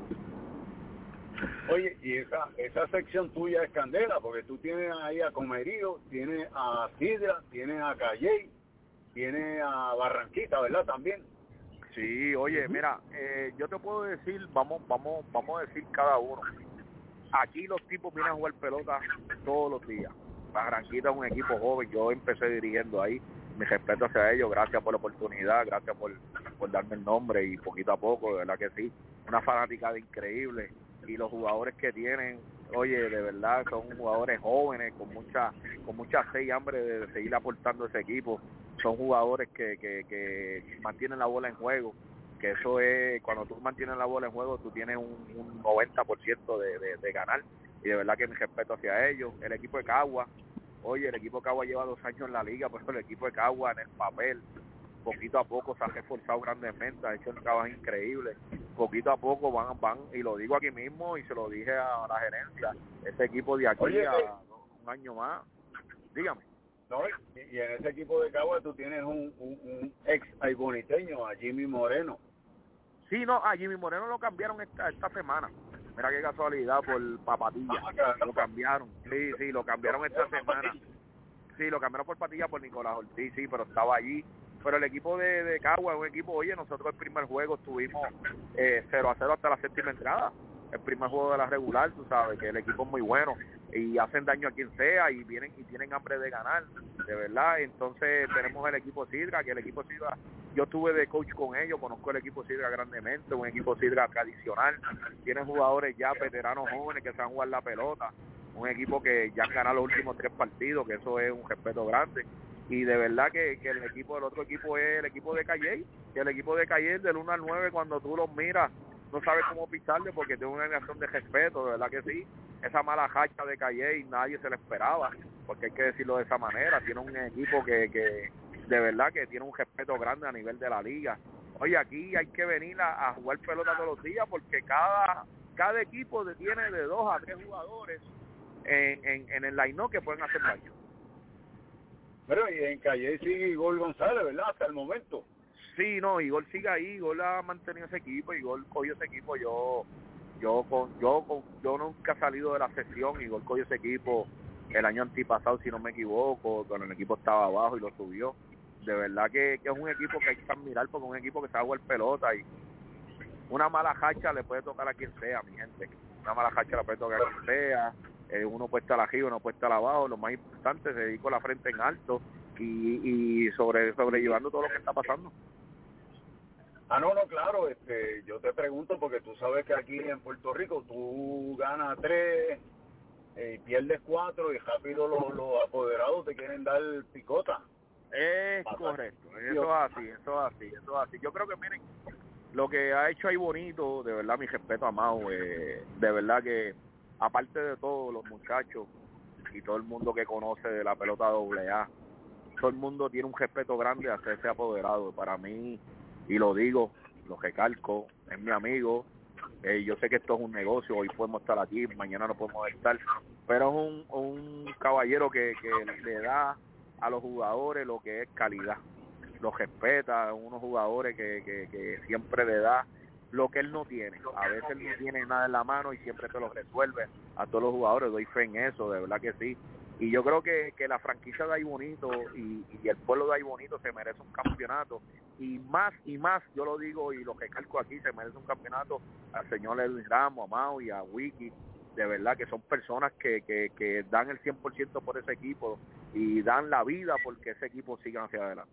Oye, y esa esa sección tuya es candela, porque tú tienes ahí a Comerío, tienes a Sidra, tienes a Calley, tienes a Barranquita, ¿verdad? También. Sí, oye, mira, eh, yo te puedo decir, vamos vamos vamos a decir cada uno. Aquí los tipos vienen a jugar pelota todos los días. Barranquita es un equipo joven, yo empecé dirigiendo ahí, mi respeto hacia ellos, gracias por la oportunidad, gracias por, por darme el nombre, y poquito a poco, de verdad que sí, una fanaticada increíble, y los jugadores que tienen, oye, de verdad son jugadores jóvenes, con mucha con mucha sed y hambre de seguir aportando a ese equipo. Son jugadores que, que, que mantienen la bola en juego, que eso es, cuando tú mantienes la bola en juego, tú tienes un, un noventa por ciento de, de, de ganar, y de verdad que mi respeto hacia ellos. El equipo de Cagua, oye, el equipo de Cagua lleva dos años en la liga, por eso el equipo de Cagua en el papel, poquito a poco se ha reforzado grandemente, ha hecho un trabajo increíble, poquito a poco van, van, y lo digo aquí mismo, y se lo dije a la gerencia, ese equipo de aquí Oye, a un año más, dígame. No, y, y en ese equipo de Cagua tú tienes un, un, un ex aiboniteño, a Jimmy Moreno. Sí, no, a Jimmy Moreno lo cambiaron esta esta semana. Mira qué casualidad, por Papatilla. Ah, lo cambiaron. Sí, sí, lo cambiaron esta semana. Sí, lo cambiaron por Patilla, por Nicolás Ortiz, sí, pero estaba allí. Pero el equipo de, de Cagua es un equipo, oye, nosotros el primer juego estuvimos eh, cero a cero hasta la séptima entrada. El primer juego de la regular, tú sabes, que el equipo es muy bueno y hacen daño a quien sea y vienen y tienen hambre de ganar, de verdad. Entonces tenemos el equipo Sidra, que el equipo Sidra, yo estuve de coach con ellos, conozco el equipo Sidra grandemente, un equipo Sidra tradicional, tienen jugadores ya veteranos jóvenes que saben jugar la pelota, un equipo que ya han ganado los últimos tres partidos, que eso es un respeto grande. Y de verdad que, que el equipo del otro equipo es el equipo de Calley, que el equipo de Calley del uno al nueve, cuando tú los miras, no sabes cómo pisarle porque tiene una relación de respeto, de verdad que sí. Esa mala hacha de Calley nadie se la esperaba, porque hay que decirlo de esa manera. Tiene un equipo que, que de verdad que tiene un respeto grande a nivel de la liga. Oye, aquí hay que venir a, a jugar pelota todos los días, porque cada cada equipo tiene de dos a tres jugadores en, en, en el line-up que pueden hacer daño. Pero y en Calley sigue Igor González, ¿verdad? Hasta el momento. Sí, no, Igor sigue ahí, Igor ha mantenido ese equipo, Igor cogió ese equipo, yo yo con yo con, yo nunca he salido de la sesión, Igor cogió ese equipo el año antipasado, si no me equivoco, cuando el equipo estaba abajo y lo subió. De verdad que, que es un equipo que hay que admirar, porque es un equipo que sabe jugar pelota, y una mala hacha le puede tocar a quien sea, mi gente. Una mala hacha le puede tocar a quien sea, eh, uno puede estar arriba, uno puede estar abajo, lo más importante es seguir con la frente en alto y, y sobre sobrellevando todo lo que está pasando. Ah, no, no, claro, este, yo te pregunto porque tú sabes que aquí en Puerto Rico tú ganas tres eh, y pierdes cuatro y rápido los, los apoderados te quieren dar picota. Es Pasar. Correcto, eso es así, eso es así, eso es así. Yo creo que, miren, lo que ha hecho ahí bonito, de verdad, mi respeto a Mau, eh, de verdad que, aparte de todo, los muchachos y todo el mundo que conoce de la pelota doble A, todo el mundo tiene un respeto grande hacia ese apoderado. Para mí, y lo digo, lo recalco, es mi amigo. Eh, yo sé que esto es un negocio, hoy podemos estar aquí, mañana no podemos estar, pero es un, un caballero que, que le da a los jugadores lo que es calidad, los respeta, unos jugadores que, que, que siempre le da lo que él no tiene. A veces él no tiene nada en la mano y siempre te lo resuelve a todos los jugadores, doy fe en eso, de verdad que sí. Y yo creo que, que la franquicia de Ay Bonito y, y el pueblo de Ay Bonito se merece un campeonato, y más y más, yo lo digo y lo recalco aquí, se merece un campeonato al señor Edwin Ramos, a Mau y a Wiki, de verdad que son personas que, que, que dan el cien por ciento por ese equipo y dan la vida porque ese equipo siga hacia adelante.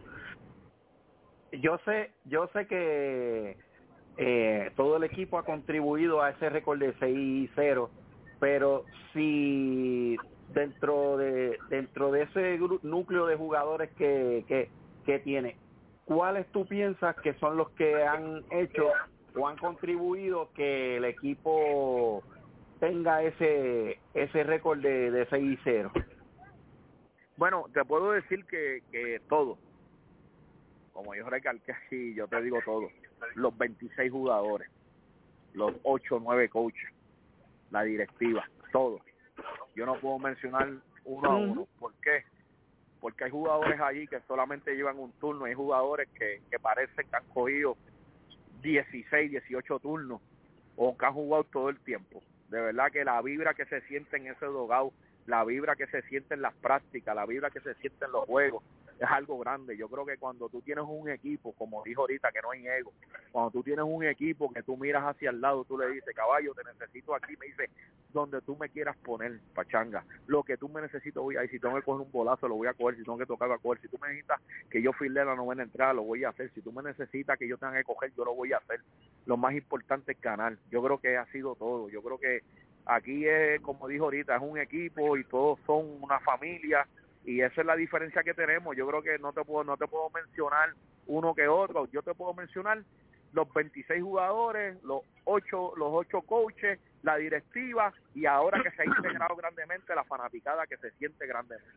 Yo sé, yo sé que eh, todo el equipo ha contribuido a ese récord de seis cero, pero si dentro de dentro de ese gru- núcleo de jugadores que, que, que tiene, ¿cuáles tú piensas que son los que han hecho o han contribuido que el equipo tenga ese ese récord de, de seis cero? Bueno, te puedo decir que, que todo, como yo recalqué aquí, yo te digo todo, los veintiséis jugadores, los ocho o nueve coaches, la directiva, todo. Yo no puedo mencionar uno a uno. ¿Por qué? Porque hay jugadores allí que solamente llevan un turno, hay jugadores que, que parecen que han cogido dieciséis, dieciocho turnos o que han jugado todo el tiempo. De verdad que la vibra que se siente en ese dogao, la vibra que se siente en las prácticas, la vibra que se siente en los juegos, es algo grande. Yo creo que cuando tú tienes un equipo, como dijo ahorita, que no hay ego, cuando tú tienes un equipo que tú miras hacia el lado, tú le dices, caballo, te necesito aquí, me dice, donde tú me quieras poner, pachanga, lo que tú me necesitas voy a ir, si tengo que coger un bolazo lo voy a coger, si tengo que tocar a coger, si tú me necesitas que yo file la novena entrada lo voy a hacer, si tú me necesitas que yo tenga que coger, yo lo voy a hacer. Lo más importante es ganar. Yo creo que ha sido todo. Yo creo que aquí es, como dijo ahorita, es un equipo y todos son una familia, y esa es la diferencia que tenemos. Yo creo que no te puedo no te puedo mencionar uno que otro, yo te puedo mencionar los veintiséis jugadores, los ocho los ocho coaches, la directiva, y ahora que se ha integrado grandemente la fanaticada que se siente grandemente.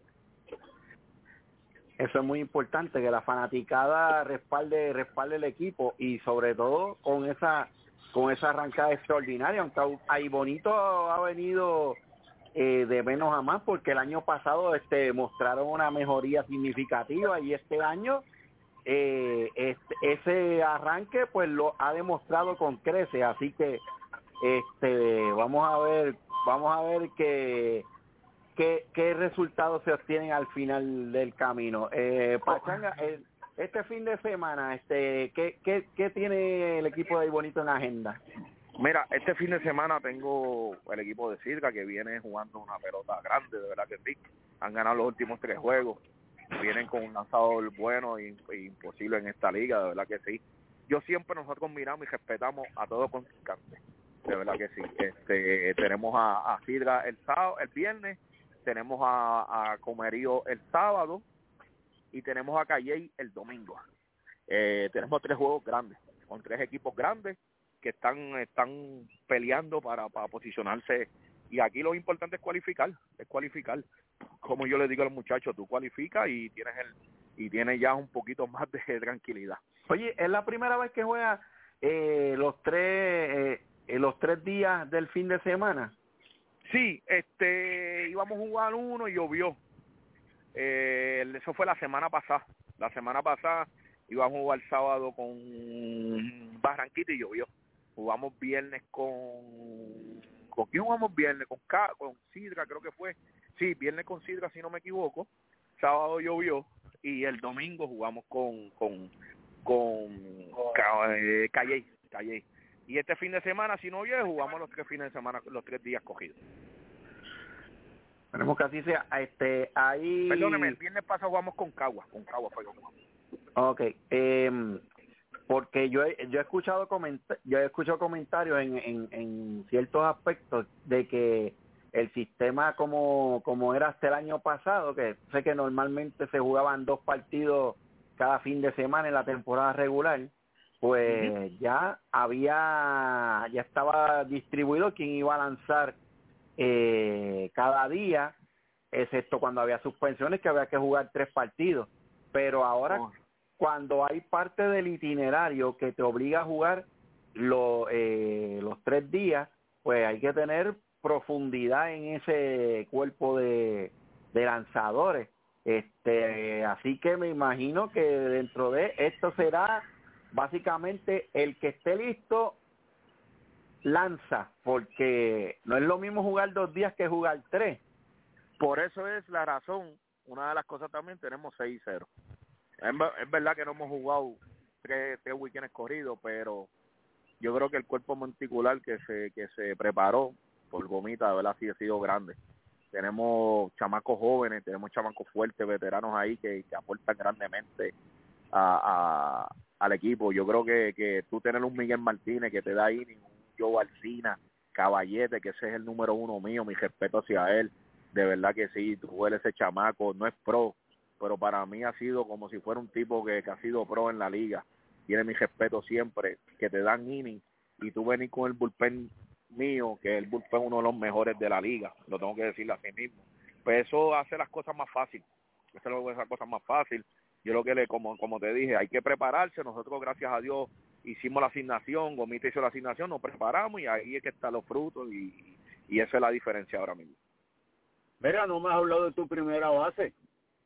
Eso es muy importante, que la fanaticada respalde respalde el equipo, y sobre todo con esa con esa arrancada extraordinaria, aunque Ay Bonito ha venido eh, de menos a más, porque el año pasado este mostraron una mejoría significativa, y este año eh, este, ese arranque pues lo ha demostrado con creces, así que este vamos a ver vamos a ver que qué qué resultados se obtienen al final del camino. eh, Pachanga, el, este fin de semana, este qué qué qué tiene el equipo de Ay Bonito en la agenda. Mira, este fin de semana tengo el equipo de Sidra que viene jugando una pelota grande, de verdad que sí. Han ganado los últimos tres juegos. Vienen con un lanzador bueno e imposible en esta liga, de verdad que sí. Yo siempre, nosotros miramos y respetamos a todos contrincantes, de verdad que sí. Este, tenemos a, a Sidra el sábado, el viernes, tenemos a, a Comerío el sábado y tenemos a Calley el domingo. Eh, tenemos tres juegos grandes, con tres equipos grandes que están están peleando para, para posicionarse, y aquí lo importante es cualificar, es cualificar. Como yo le digo a los muchachos, tú cualificas y tienes el y tienes ya un poquito más de tranquilidad. Oye, ¿es la primera vez que juega eh, los tres eh, los tres días del fin de semana? Sí, este íbamos a jugar uno y llovió. Eh, eso fue la semana pasada. La semana pasada íbamos a jugar sábado con Barranquita y llovió. Jugamos viernes con... ¿Con quién jugamos viernes? Con, K, con Sidra, creo que fue. Sí, viernes con Sidra, si no me equivoco. Sábado llovió y el domingo jugamos con con con eh, Calley, Calley. Y este fin de semana, si no llueve, jugamos los tres fines de semana, los tres días cogidos. Esperemos que así sea. Este, ahí... Perdóneme, el viernes pasado jugamos con Cagua, con Cagua fue que jugamos. Ok, eh, porque yo he, yo he escuchado comenta yo he escuchado comentarios en, en, en ciertos aspectos de que el sistema como como era hasta el año pasado, que sé que normalmente se jugaban dos partidos cada fin de semana en la temporada regular, pues uh-huh. ya había ya estaba distribuido quién iba a lanzar eh, cada día. excepto cuando había suspensiones que había que jugar tres partidos. Pero ahora, oh. cuando hay parte del itinerario que te obliga a jugar lo, eh, los tres días, pues hay que tener profundidad en ese cuerpo de, de lanzadores. Este, así que me imagino que dentro de esto será básicamente el que esté listo lanza, porque no es lo mismo jugar dos días que jugar tres. Por eso es la razón, una de las cosas también tenemos seis cero. Es, es verdad que no hemos jugado tres, tres weekends corridos, pero yo creo que el cuerpo monticular que se que se preparó por Gomita, de verdad, sí ha sido grande. Tenemos chamacos jóvenes, tenemos chamacos fuertes, veteranos ahí que, que aportan grandemente a, a, al equipo. Yo creo que, que tú tener un Miguel Martínez que te da ahí, un Joe Alcina, Caballete, que ese es el número uno mío, mi respeto hacia él, de verdad que sí, tú eres ese chamaco, no es pro, pero para mí ha sido como si fuera un tipo que, que ha sido pro en la liga, tiene mi respeto siempre, que te dan inning, y tú venís con el bullpen mío, que el bullpen es uno de los mejores de la liga, lo tengo que decir así mismo, pues eso hace las cosas más fáciles, eso lo hace las cosas más fáciles. Yo creo que, le, como, como te dije, hay que prepararse, nosotros gracias a Dios hicimos la asignación, Gomita hizo la asignación, nos preparamos y ahí es que están los frutos y, y esa es la diferencia ahora mismo. Mira, no me has hablado de tu primera base.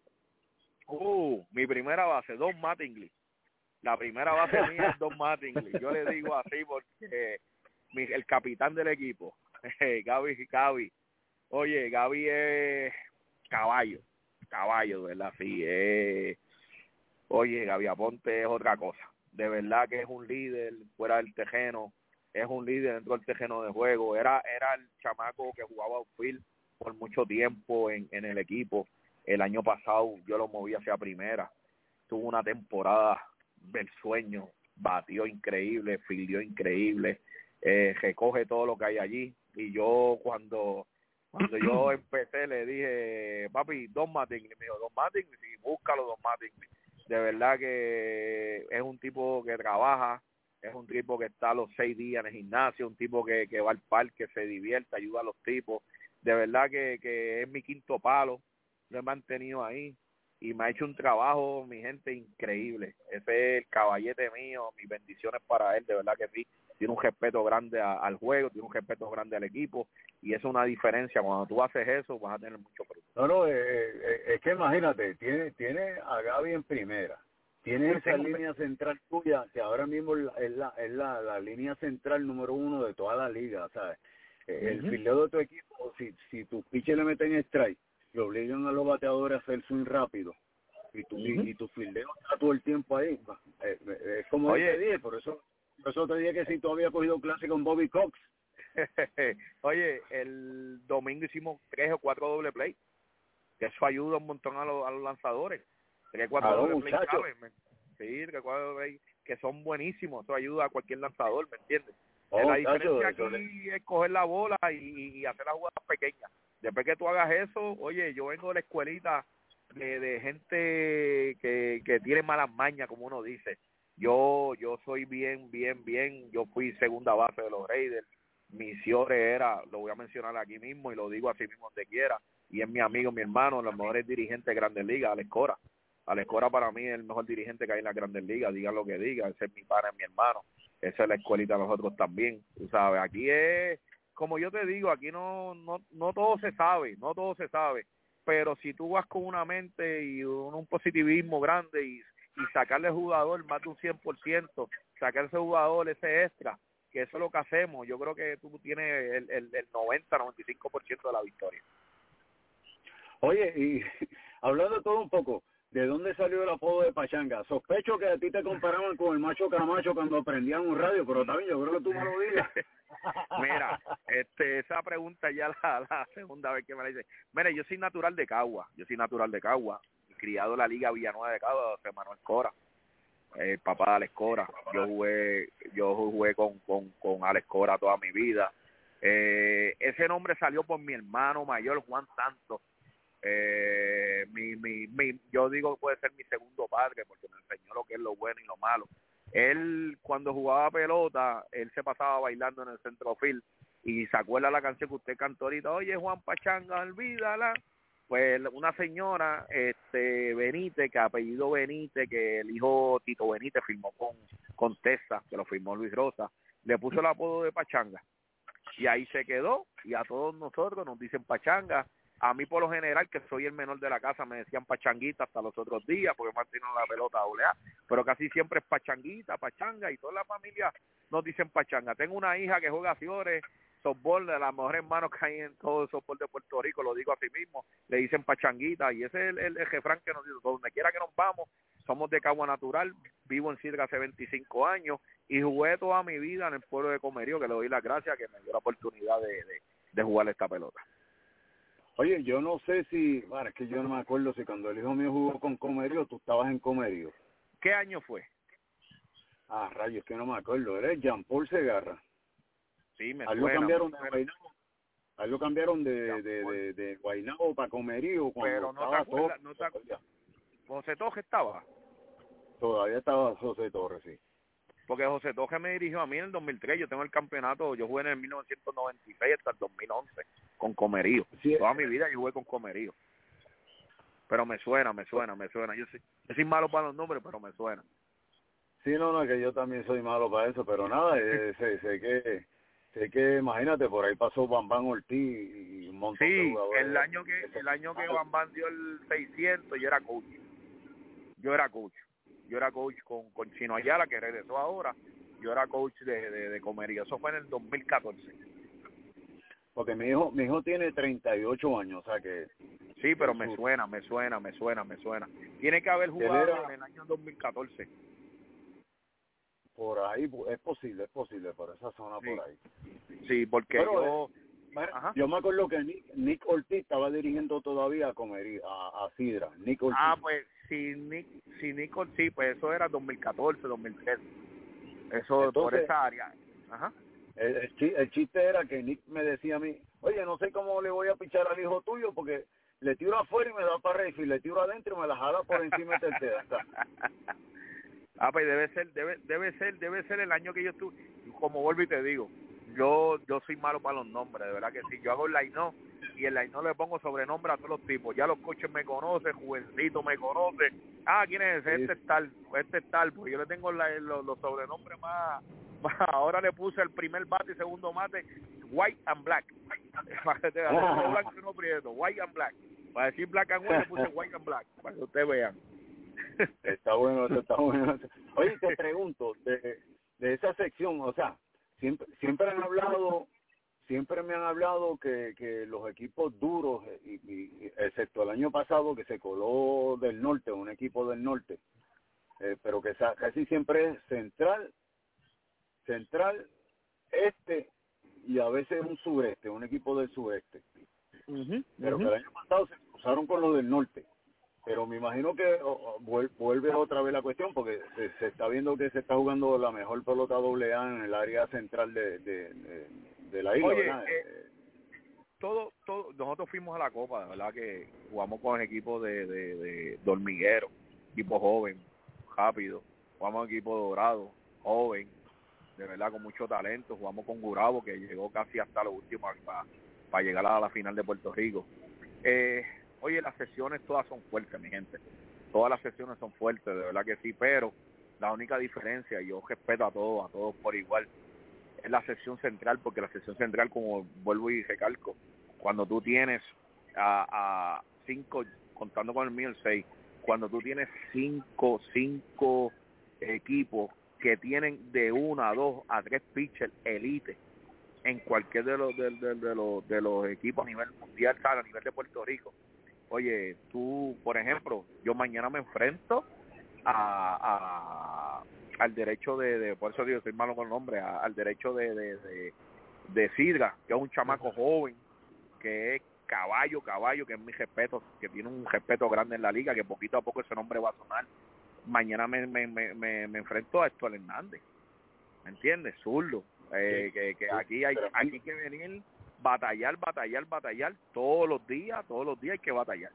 Uh, mi primera base, Don Mattingly. La primera base mía es Don Mattingly. Yo le digo así porque mi, el capitán del equipo, Gaby, Gaby. Oye, Gaby es caballo, caballo, ¿verdad? Sí, es... Oye, Gaby Aponte es otra cosa. De verdad que es un líder fuera del tejeno, es un líder dentro del tejeno de juego. Era era el chamaco que jugaba outfield por mucho tiempo en, en el equipo. El año pasado yo lo moví hacia primera. Tuvo una temporada del sueño, batió increíble, fildió increíble, eh, recoge todo lo que hay allí. Y yo cuando cuando yo empecé le dije, papi, Don Mattingly, me dijo, Don Mattingly, sí, búscalo, Don Mattingly. De verdad que es un tipo que trabaja, es un tipo que está los seis días en el gimnasio, un tipo que, que va al parque, se divierte, ayuda a los tipos. De verdad que, que es mi quinto palo, lo he mantenido ahí y me ha hecho un trabajo, mi gente, increíble. Ese es el caballete mío, mis bendiciones para él, de verdad que sí. Tiene un respeto grande a, al juego, tiene un respeto grande al equipo y eso es una diferencia. Cuando tú haces eso vas a tener mucho fruto. No, no, eh, eh, es que imagínate, tiene tiene a Gaby en primera, tiene esa línea central tuya que ahora mismo es la es la, la línea central número uno de toda la liga, ¿sabes? Eh, el uh-huh. fildeo de tu equipo, si si tus pitchers le meten strike, le obligan a los bateadores a hacer swing rápido y tu, uh-huh. y, y tu fildeo está todo el tiempo ahí. Eh, eh, es como Oye, te dije, por eso, por eso te dije que si tú habías cogido clase con Bobby Cox. Oye, el domingo hicimos tres o cuatro doble play, que eso ayuda un montón a los, a los lanzadores. Tres, cuatro doble play, ¿sabes? Sí, tres, cuatro doble play, que son buenísimos, eso ayuda a cualquier lanzador, ¿me entiendes? Oh, la diferencia tacho, aquí es coger la bola y, y hacer las jugadas pequeñas. Después que tú hagas eso, oye, yo vengo de la escuelita de, de gente que, que tiene malas mañas, como uno dice. Yo yo soy bien, bien, bien, yo fui segunda base de los Raiders. Misiones era, lo voy a mencionar aquí mismo y lo digo así mismo donde quiera, y es mi amigo, mi hermano, los mejores dirigentes de Grandes Ligas, Alex Cora. Alex Cora para mí es el mejor dirigente que hay en las Grandes Ligas, digan lo que digan, ese es mi padre, es mi hermano, esa es la escuelita de nosotros también, tú sabes, aquí es, como yo te digo, aquí no, no, no todo se sabe, no todo se sabe, pero si tú vas con una mente y un, un positivismo grande y, y sacarle al jugador más de un cien por ciento, sacar ese jugador ese extra, que eso es lo que hacemos, yo creo que tú tienes el, el, el noventa, noventa y cinco por ciento de la victoria. Oye, y hablando de todo un poco, ¿de dónde salió el apodo de Pachanga? Sospecho que a ti te comparaban con el Macho Camacho cuando prendían un radio, pero también yo creo que tú me lo digas. Mira, este, esa pregunta ya la, la segunda vez que me la dice. Mira, yo soy natural de Cagua, yo soy natural de Cagua, criado en la Liga Villanueva de Cagua, de Manuel Cora. El papá de Alex Cora, yo jugué yo jugué con, con, con Alex Cora toda mi vida. Eh, ese nombre salió por mi hermano mayor, Juan Santos. Eh, mi, mi, mi, yo digo que puede ser mi segundo padre, porque me enseñó lo que es lo bueno y lo malo. Él, cuando jugaba pelota, él se pasaba bailando en el centrofield y se acuerda la canción que usted cantó ahorita, oye, Juan Pachanga, olvídala, Pues una señora, este Benítez, que apellido Benítez, que el hijo Tito Benítez firmó con, con Tessa, que lo firmó Luis Rosa, le puso el apodo de Pachanga. Y ahí se quedó, y a todos nosotros nos dicen Pachanga. A mí, por lo general, que soy el menor de la casa, me decían Pachanguita hasta los otros días, porque Martín no la pelota doble A, pero casi siempre es Pachanguita, Pachanga, y toda la familia nos dicen Pachanga. Tengo una hija que juega Fiores, softball, de las mejores manos que hay en todo el softball de Puerto Rico, lo digo así mismo, le dicen Pachanguita, y ese es el, el, el refrán que nos dice, donde quiera que nos vamos, somos de Cagua Natural, vivo en Sidra hace veinticinco años, y jugué toda mi vida en el pueblo de Comerío, que le doy las gracias que me dio la oportunidad de, de, de jugar esta pelota. Oye, yo no sé si, bueno, es que yo no me acuerdo si cuando el hijo mío jugó con Comerío, tú estabas en Comerío. ¿Qué año fue? Ah, rayos, que no me acuerdo, eres Jean Paul Segarra. Sí, me a él suena. Lo cambiaron me de suena. Guaynabo, a él lo cambiaron de, de, de, de Guaynabo para Comerío cuando Pero no te estaba acuerdas, todo, no te acuerdas. José Toje estaba. Todavía estaba José Torres, sí. Porque José Toje me dirigió a mí en el dos mil tres, yo tengo el campeonato, yo jugué en el mil novecientos noventa y seis hasta el dos mil once con Comerío. Sí, Toda mi vida yo jugué con Comerío. Pero me suena, me suena, me suena. Yo soy, yo soy malo para los nombres, pero me suena. Sí, no, no, que yo también soy malo para eso, pero nada, eh, sé, sé que, sé que, imagínate, por ahí pasó Bambán Ortiz y un montón de Sí, jugadores. el año que el año que Bambán dio el seiscientos, yo era coach. Yo era coach. Yo era coach con, con Chino Ayala, que regresó ahora. Yo era coach de, de, de Comerío. Eso fue en el dos mil catorce. Porque mi hijo, mi hijo tiene treinta y ocho años, o sea que... Sí, pero que me su, suena, me suena, me suena, me suena. Tiene que haber jugado era, en el año dos mil catorce. Por ahí, es posible, es posible, por esa zona, Sí. por ahí. Sí, porque Pero, yo... eh, Ajá. yo me acuerdo que Nick, Nick Ortiz estaba dirigiendo todavía a Comerío, a, a Sidra, Nick Ortiz. Ah, pues, si Nick, si Nick Ortiz, pues eso era dos mil catorce, dos mil trece. Eso, Entonces, por esa área. Ajá. El, el, chi- el chiste era que Nick me decía a mí, oye, no sé cómo le voy a pichar al hijo tuyo porque le tiro afuera y me da para reír, y le tiro adentro y me la jala por encima del tercera. Ah, pues debe ser, debe, debe ser, debe ser el año que yo estuve, como vuelvo y te digo, yo, yo soy malo para los nombres, de verdad que sí, yo hago el line-up y el line-up le pongo sobrenombre a todos los tipos, ya los coches me conocen, Juvencito me conoce, ah, ¿quién es ese? Sí. Este es tal, este es tal, porque yo le tengo la, los, los sobrenombres más, más, ahora le puse el primer bate y segundo mate, White and Black, para que te vean, uno blanco y uno prieto, White and Black, para decir Black and White le puse White and Black, para que ustedes vean. Está bueno, está bueno. Oye, te pregunto, de, de esa sección, o sea, siempre siempre han hablado, siempre me han hablado que, que los equipos duros, y, y, excepto el año pasado que se coló del norte, un equipo del norte, eh, pero que esa, casi siempre es central, central, este y a veces un sureste, un equipo del sureste. Uh-huh, Pero uh-huh. que el año pasado se cruzaron con los del norte. Pero me imagino que oh, vuelve otra vez la cuestión porque se, se está viendo que se está jugando la mejor pelota doble A en el área central de, de, de, de la isla. Oye, ¿verdad? eh, todo, todo, nosotros fuimos a la Copa, de verdad que jugamos con el equipo de, de, de, de Hormiguero, equipo joven, rápido, jugamos equipo dorado, joven, de verdad con mucho talento, jugamos con Gurabo que llegó casi hasta lo último para, para llegar a la final de Puerto Rico. Eh, oye, las sesiones todas son fuertes, mi gente, todas las sesiones son fuertes, de verdad que sí, pero la única diferencia, yo respeto a todos, a todos por igual, es la sección central, porque la sección central, como vuelvo y recalco, cuando tú tienes a, a cinco, contando con el mío el seis, cuando tú tienes cinco, cinco equipos que tienen de una a dos a tres pitchers elite en cualquier de los de, de, de los de los equipos a nivel mundial, ¿sabes? A nivel de Puerto Rico. Oye, tú, por ejemplo, yo mañana me enfrento a, a al derecho de, de, por eso digo, soy malo con el nombre, a, al derecho de, de, de, de Sidra, que es un chamaco joven, que es caballo, caballo, que es mi respeto, que tiene un respeto grande en la liga, que poquito a poco ese nombre va a sonar. Mañana me, me, me, me, me enfrento a Héctor Hernández, ¿me entiendes? Zurdo, eh, que, que aquí hay aquí hay que venir, batallar, batallar, batallar, todos los días, todos los días hay que batallar.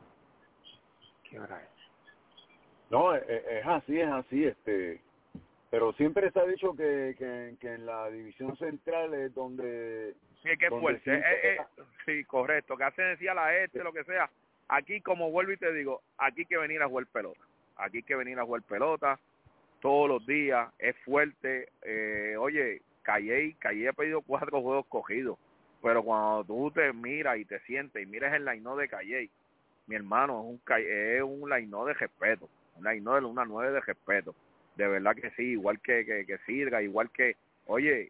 ¿Qué hora es? No, es, es así, es así, este, pero siempre se ha dicho que, que, que en la división central es donde... Sí, que es fuerte. Eh, eh, eh, sí, correcto. Que hace decía la este, lo que sea. Aquí, como vuelvo y te digo, aquí hay que venir a jugar pelota. Aquí hay que venir a jugar pelota todos los días. Es fuerte. Eh, oye, Calley, Calley ha pedido cuatro juegos cogidos. Pero cuando tú te miras y te sientes y miras el line de Calley, mi hermano, es un, es un line de respeto. Un line de una nueve de respeto. De verdad que sí, igual que, que, que Sirga, igual que, oye,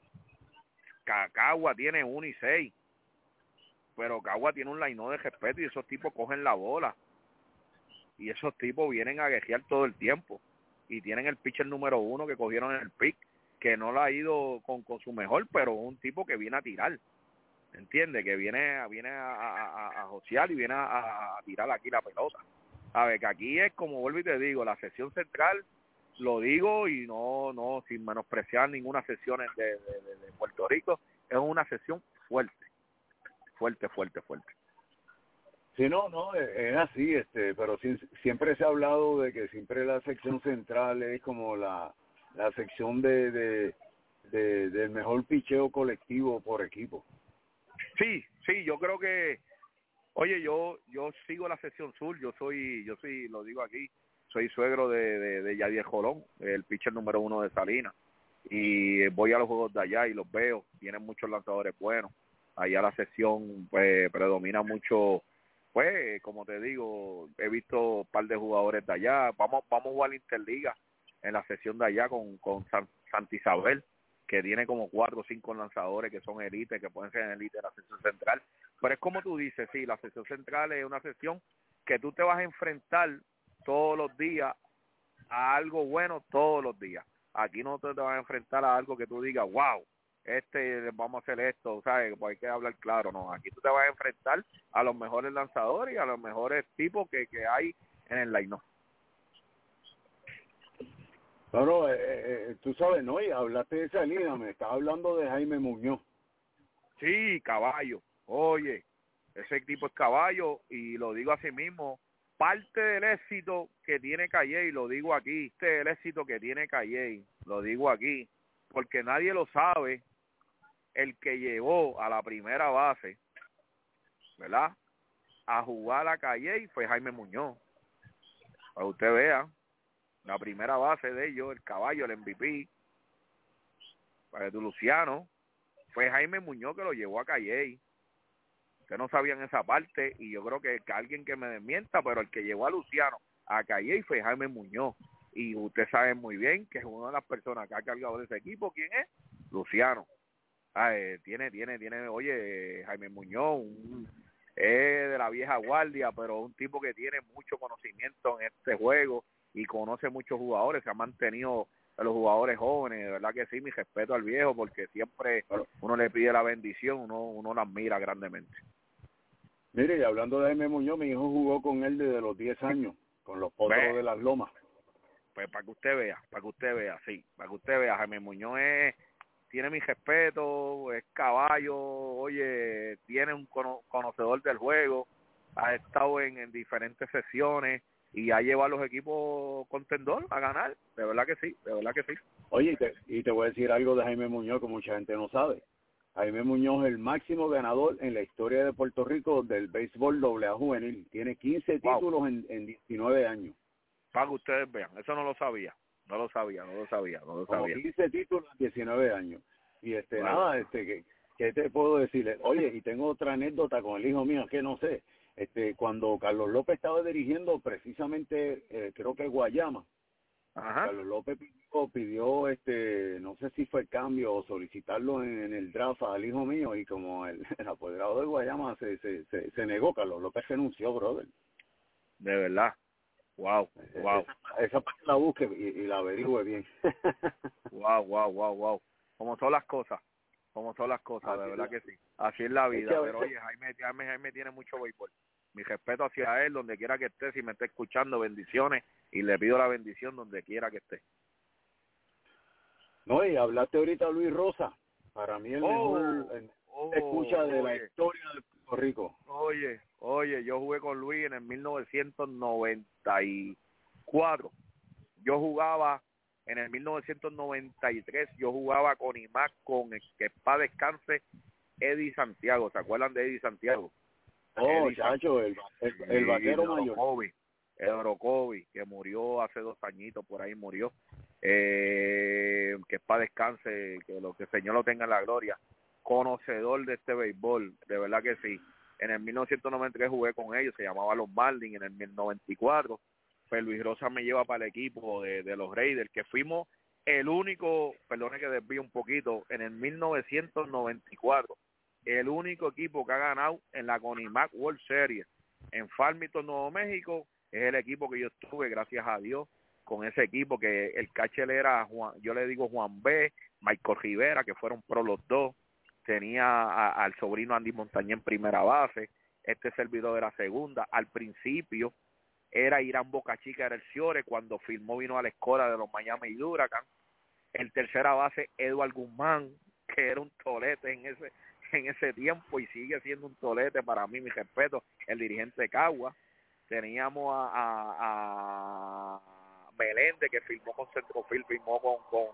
Cagua tiene uno y seis, pero Cagua tiene un line de respeto y esos tipos cogen la bola. Y esos tipos vienen a guerrear todo el tiempo. Y tienen el pitcher número uno que cogieron en el pick, que no lo ha ido con, con su mejor, pero un tipo que viene a tirar. ¿Entiendes? Que viene, viene a, a, a, a josear y viene a, a tirar aquí la pelota. A ver, que aquí es como vuelvo y te digo, la sección central, lo digo y no no sin menospreciar ninguna sección de, de, de, de Puerto Rico, es una sección fuerte, fuerte, fuerte, fuerte. Sí, no, no, es así, este, pero si, siempre se ha hablado de que siempre la sección central es como la, la sección de, de, de del mejor picheo colectivo por equipo. Sí, sí, yo creo que, oye, yo yo sigo la sección sur, yo soy, yo soy, lo digo aquí, soy suegro de, de, de Yadier Colón, el pitcher número uno de Salinas, y voy a los juegos de allá y los veo, tienen muchos lanzadores buenos, allá la sección pues predomina mucho, pues como te digo, he visto un par de jugadores de allá, vamos vamos a jugar la Interliga en la sección de allá con, con San, Santa Isabel, que tiene como cuatro o cinco lanzadores que son élites, que pueden ser élites de la sección central, pero es como tú dices, sí, la sección central es una sección que tú te vas a enfrentar todos los días a algo bueno todos los días. Aquí no te, te vas a enfrentar a algo que tú digas, wow, este vamos a hacer esto, ¿sabes? Pues hay que hablar claro, no. Aquí tú te vas a enfrentar a los mejores lanzadores y a los mejores tipos que, que hay en el line-up. No, no, eh, eh, tú sabes, ¿no? Y hablaste de esa liga, me estás hablando de Jaime Muñoz. Sí, caballo. Oye, ese tipo es caballo y lo digo así mismo. Parte del éxito que tiene Calley, lo digo aquí, este es el éxito que tiene Calley, lo digo aquí, porque nadie lo sabe, el que llevó a la primera base, ¿verdad?, a jugar a Calley fue Jaime Muñoz. Para que usted vea, la primera base de ellos, el caballo, el M V P, para tu Luciano, fue Jaime Muñoz que lo llevó a Calley. Que no sabían esa parte y yo creo que, que alguien que me desmienta, pero el que llevó a Luciano a Calley fue Jaime Muñoz y usted sabe muy bien que es una de las personas que ha cargado de ese equipo. ¿Quién es? Luciano. Ah, eh, tiene, tiene, tiene, oye, Jaime Muñoz, un, es de la vieja guardia, pero un tipo que tiene mucho conocimiento en este juego y conoce muchos jugadores, se ha mantenido a los jugadores jóvenes, de verdad que sí, mi respeto al viejo, porque siempre uno le pide la bendición, uno, uno la admira grandemente. Mire, y hablando de Jaime Muñoz, mi hijo jugó con él desde los diez años, con los Potros de las Lomas. Pues para que usted vea, para que usted vea, sí, para que usted vea, Jaime Muñoz es, tiene mi respeto, es caballo, oye, tiene un cono, conocedor del juego, ha estado en, en diferentes sesiones y ha llevado a los equipos contendor a ganar, de verdad que sí, de verdad que sí. Oye, y te, y te voy a decir algo de Jaime Muñoz que mucha gente no sabe. Jaime Muñoz es el máximo ganador en la historia de Puerto Rico del béisbol doble A juvenil. Tiene quince wow. títulos en, en diecinueve años. Para que ustedes vean, eso no lo sabía, no lo sabía, no lo sabía, no lo sabía. Como quince títulos en diecinueve años. Y este, wow. nada, este, ¿qué, ¿qué te puedo decirle? Oye, y tengo otra anécdota con el hijo mío, que no sé, este, cuando Carlos López estaba dirigiendo precisamente, eh, creo que Guayama, Ajá. Carlos López pidió, pidió, este, no sé si fue cambio o solicitarlo en, en el draft al hijo mío, y como el, el apoderado de Guayama se, se, se, se negó, Carlos López renunció, brother. De verdad. Wow, wow. Esa, esa parte la busque y, y la averigüe bien. Wow, wow, wow, wow. Como son las cosas, como son las cosas, Así de verdad la, que sí. Así es la vida, es que pero veces, oye, Jaime, Jaime, Jaime tiene mucho béisbol. Mi respeto hacia él, donde quiera que esté, si me está escuchando, bendiciones, y le pido la bendición donde quiera que esté. No, y hablaste ahorita de Luis Rosa, para mí el oh, mejor el, oh, escucha de oye, la historia de Puerto Rico. Oye, oye, yo jugué con Luis en el mil novecientos noventa y cuatro. Yo jugaba En el mil novecientos noventa y tres yo jugaba con IMAC, con el que para descanse Eddie Santiago. ¿Se acuerdan de Eddie Santiago? Oh, chacho, el, el, el sí, vaquero mayor. El Orocovi, que murió hace dos añitos, por ahí murió. Eh, que para descanse, que lo que el Señor lo tenga en la gloria. Conocedor de este béisbol, de verdad que sí. En el mil novecientos noventa y tres jugué con ellos, se llamaba los Marlins. En el noventa y cuatro, pues Luis Rosa me lleva para el equipo de, de los Raiders, que fuimos el único, perdone que desvío un poquito, en el mil novecientos noventa y cuatro, el único equipo que ha ganado en la CONIMAC World Series en Farmington, Nuevo México. Es el equipo que yo estuve, gracias a Dios, con ese equipo, que el catcher era Juan, yo le digo Juan B, Michael Rivera, que fueron pro los dos. Tenía a, al sobrino Andy Montañez en primera base, este servidor era segunda. Al principio era Irán Bocachica, era el Ciore, cuando firmó vino a la escuela de los Miami Huracán. El tercera base, Eduard Guzmán, que era un tolete en ese en ese tiempo y sigue siendo un tolete para mí, mi respeto, el dirigente de Cagua. Teníamos a, a, a Meléndez, que firmó con Centrofield, firmó con, con,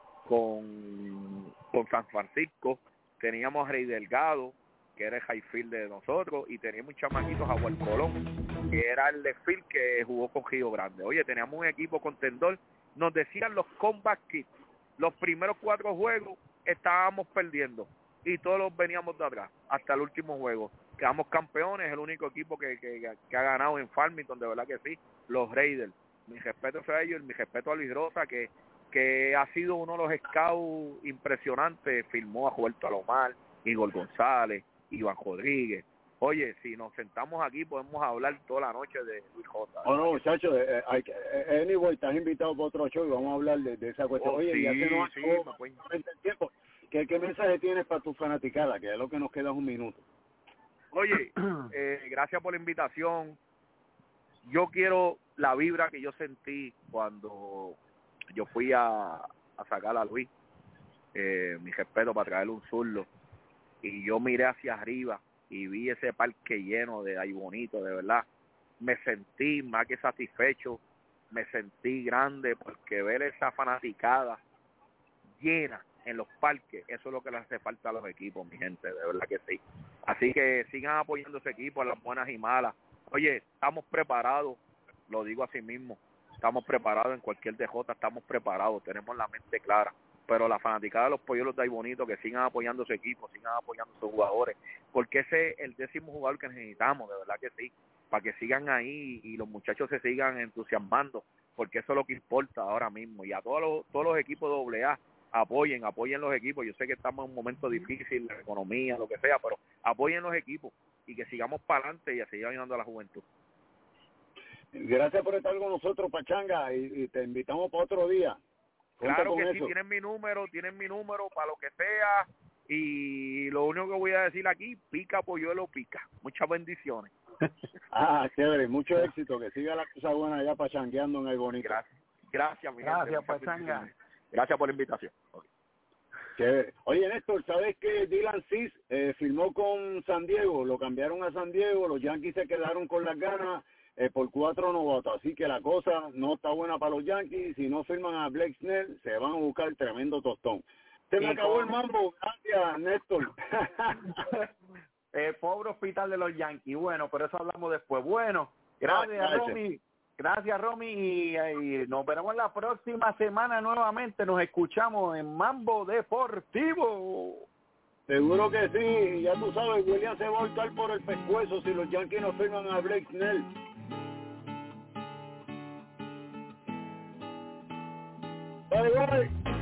con, con San Francisco. Teníamos a Rey Delgado, que era el highfield de nosotros, y teníamos un chamaquito, Jaguar Colón, que era el left field que jugó con Río Grande. Oye, teníamos un equipo contendor. Nos decían los comeback kits, los primeros cuatro juegos estábamos perdiendo y todos los veníamos de atrás hasta el último juego. Quedamos campeones, el único equipo que, que, que ha ganado en Farmington, de verdad que sí, los Raiders. Mi respeto a ellos, mi respeto a Luis Rosa, que, que ha sido uno de los scouts impresionantes. Firmó a Roberto Alomar, Igor González, Iván Rodríguez. Oye, si nos sentamos aquí podemos hablar toda la noche de Luis Rosa. Oh, no, muchachos, eh, eh, anyway, estás invitado para otro show y vamos a hablar de, de esa cuestión. Oh, Oye, sí, ya se nos sí, acabó el tiempo. ¿Qué, ¿Qué mensaje tienes para tu fanaticada? Que es lo que nos queda, un minuto. Oye, eh, gracias por la invitación. Yo quiero la vibra que yo sentí cuando yo fui a, a sacar a Luis, eh, mi respeto, para traerle un zurdo, y yo miré hacia arriba y vi ese parque lleno de ahí bonito, de verdad. Me sentí más que satisfecho, me sentí grande, porque ver esa fanaticada llena en los parques, eso es lo que le hace falta a los equipos, mi gente, de verdad que sí. Así que sigan apoyando ese equipo en las buenas y malas. Oye, estamos preparados, lo digo así mismo, estamos preparados en cualquier D J, estamos preparados, tenemos la mente clara. Pero la fanaticada de los Polluelos de ahí bonito, que sigan apoyando ese equipo, sigan apoyando a sus jugadores, porque ese es el décimo jugador que necesitamos, de verdad que sí, para que sigan ahí y los muchachos se sigan entusiasmando, porque eso es lo que importa ahora mismo. Y a todos los, todos los equipos de doble A, apoyen, apoyen los equipos. Yo sé que estamos en un momento difícil, la economía, lo que sea, pero apoyen los equipos y que sigamos para adelante y a seguir ayudando a la juventud. Gracias por estar con nosotros, Pachanga, y, y te invitamos para otro día. Cuenta Claro que eso. sí, tienen mi número, tienen mi número para lo que sea, y lo único que voy a decir aquí, pica polluelo pica. Muchas bendiciones. Ah, chévere, mucho éxito, que siga la cosa buena allá pachangueando en el bonito. Gracias, gracias, mi Gracias, gente. Pachanga. Gracias por la invitación. Okay. Chévere. Oye, Néstor, ¿sabes que Dylan Cease eh, firmó con San Diego? Lo cambiaron a San Diego, los Yankees se quedaron con las ganas eh, por cuatro novatos, así que la cosa no está buena para los Yankees. Si no firman a Blake Snell, se van a buscar tremendo tostón. Se me acabó el mambo. Gracias, Néstor. El pobre hospital de los Yankees. Bueno, pero eso hablamos después. Bueno, gracias, Gracias. Romy. Gracias, Romy. Y, y nos veremos la próxima semana nuevamente. Nos escuchamos en Mambo Deportivo. Seguro que sí. Ya tú sabes, William se va a volcar por el pescuezo si los Yankees no firman a Blake Snell. Bye, bye.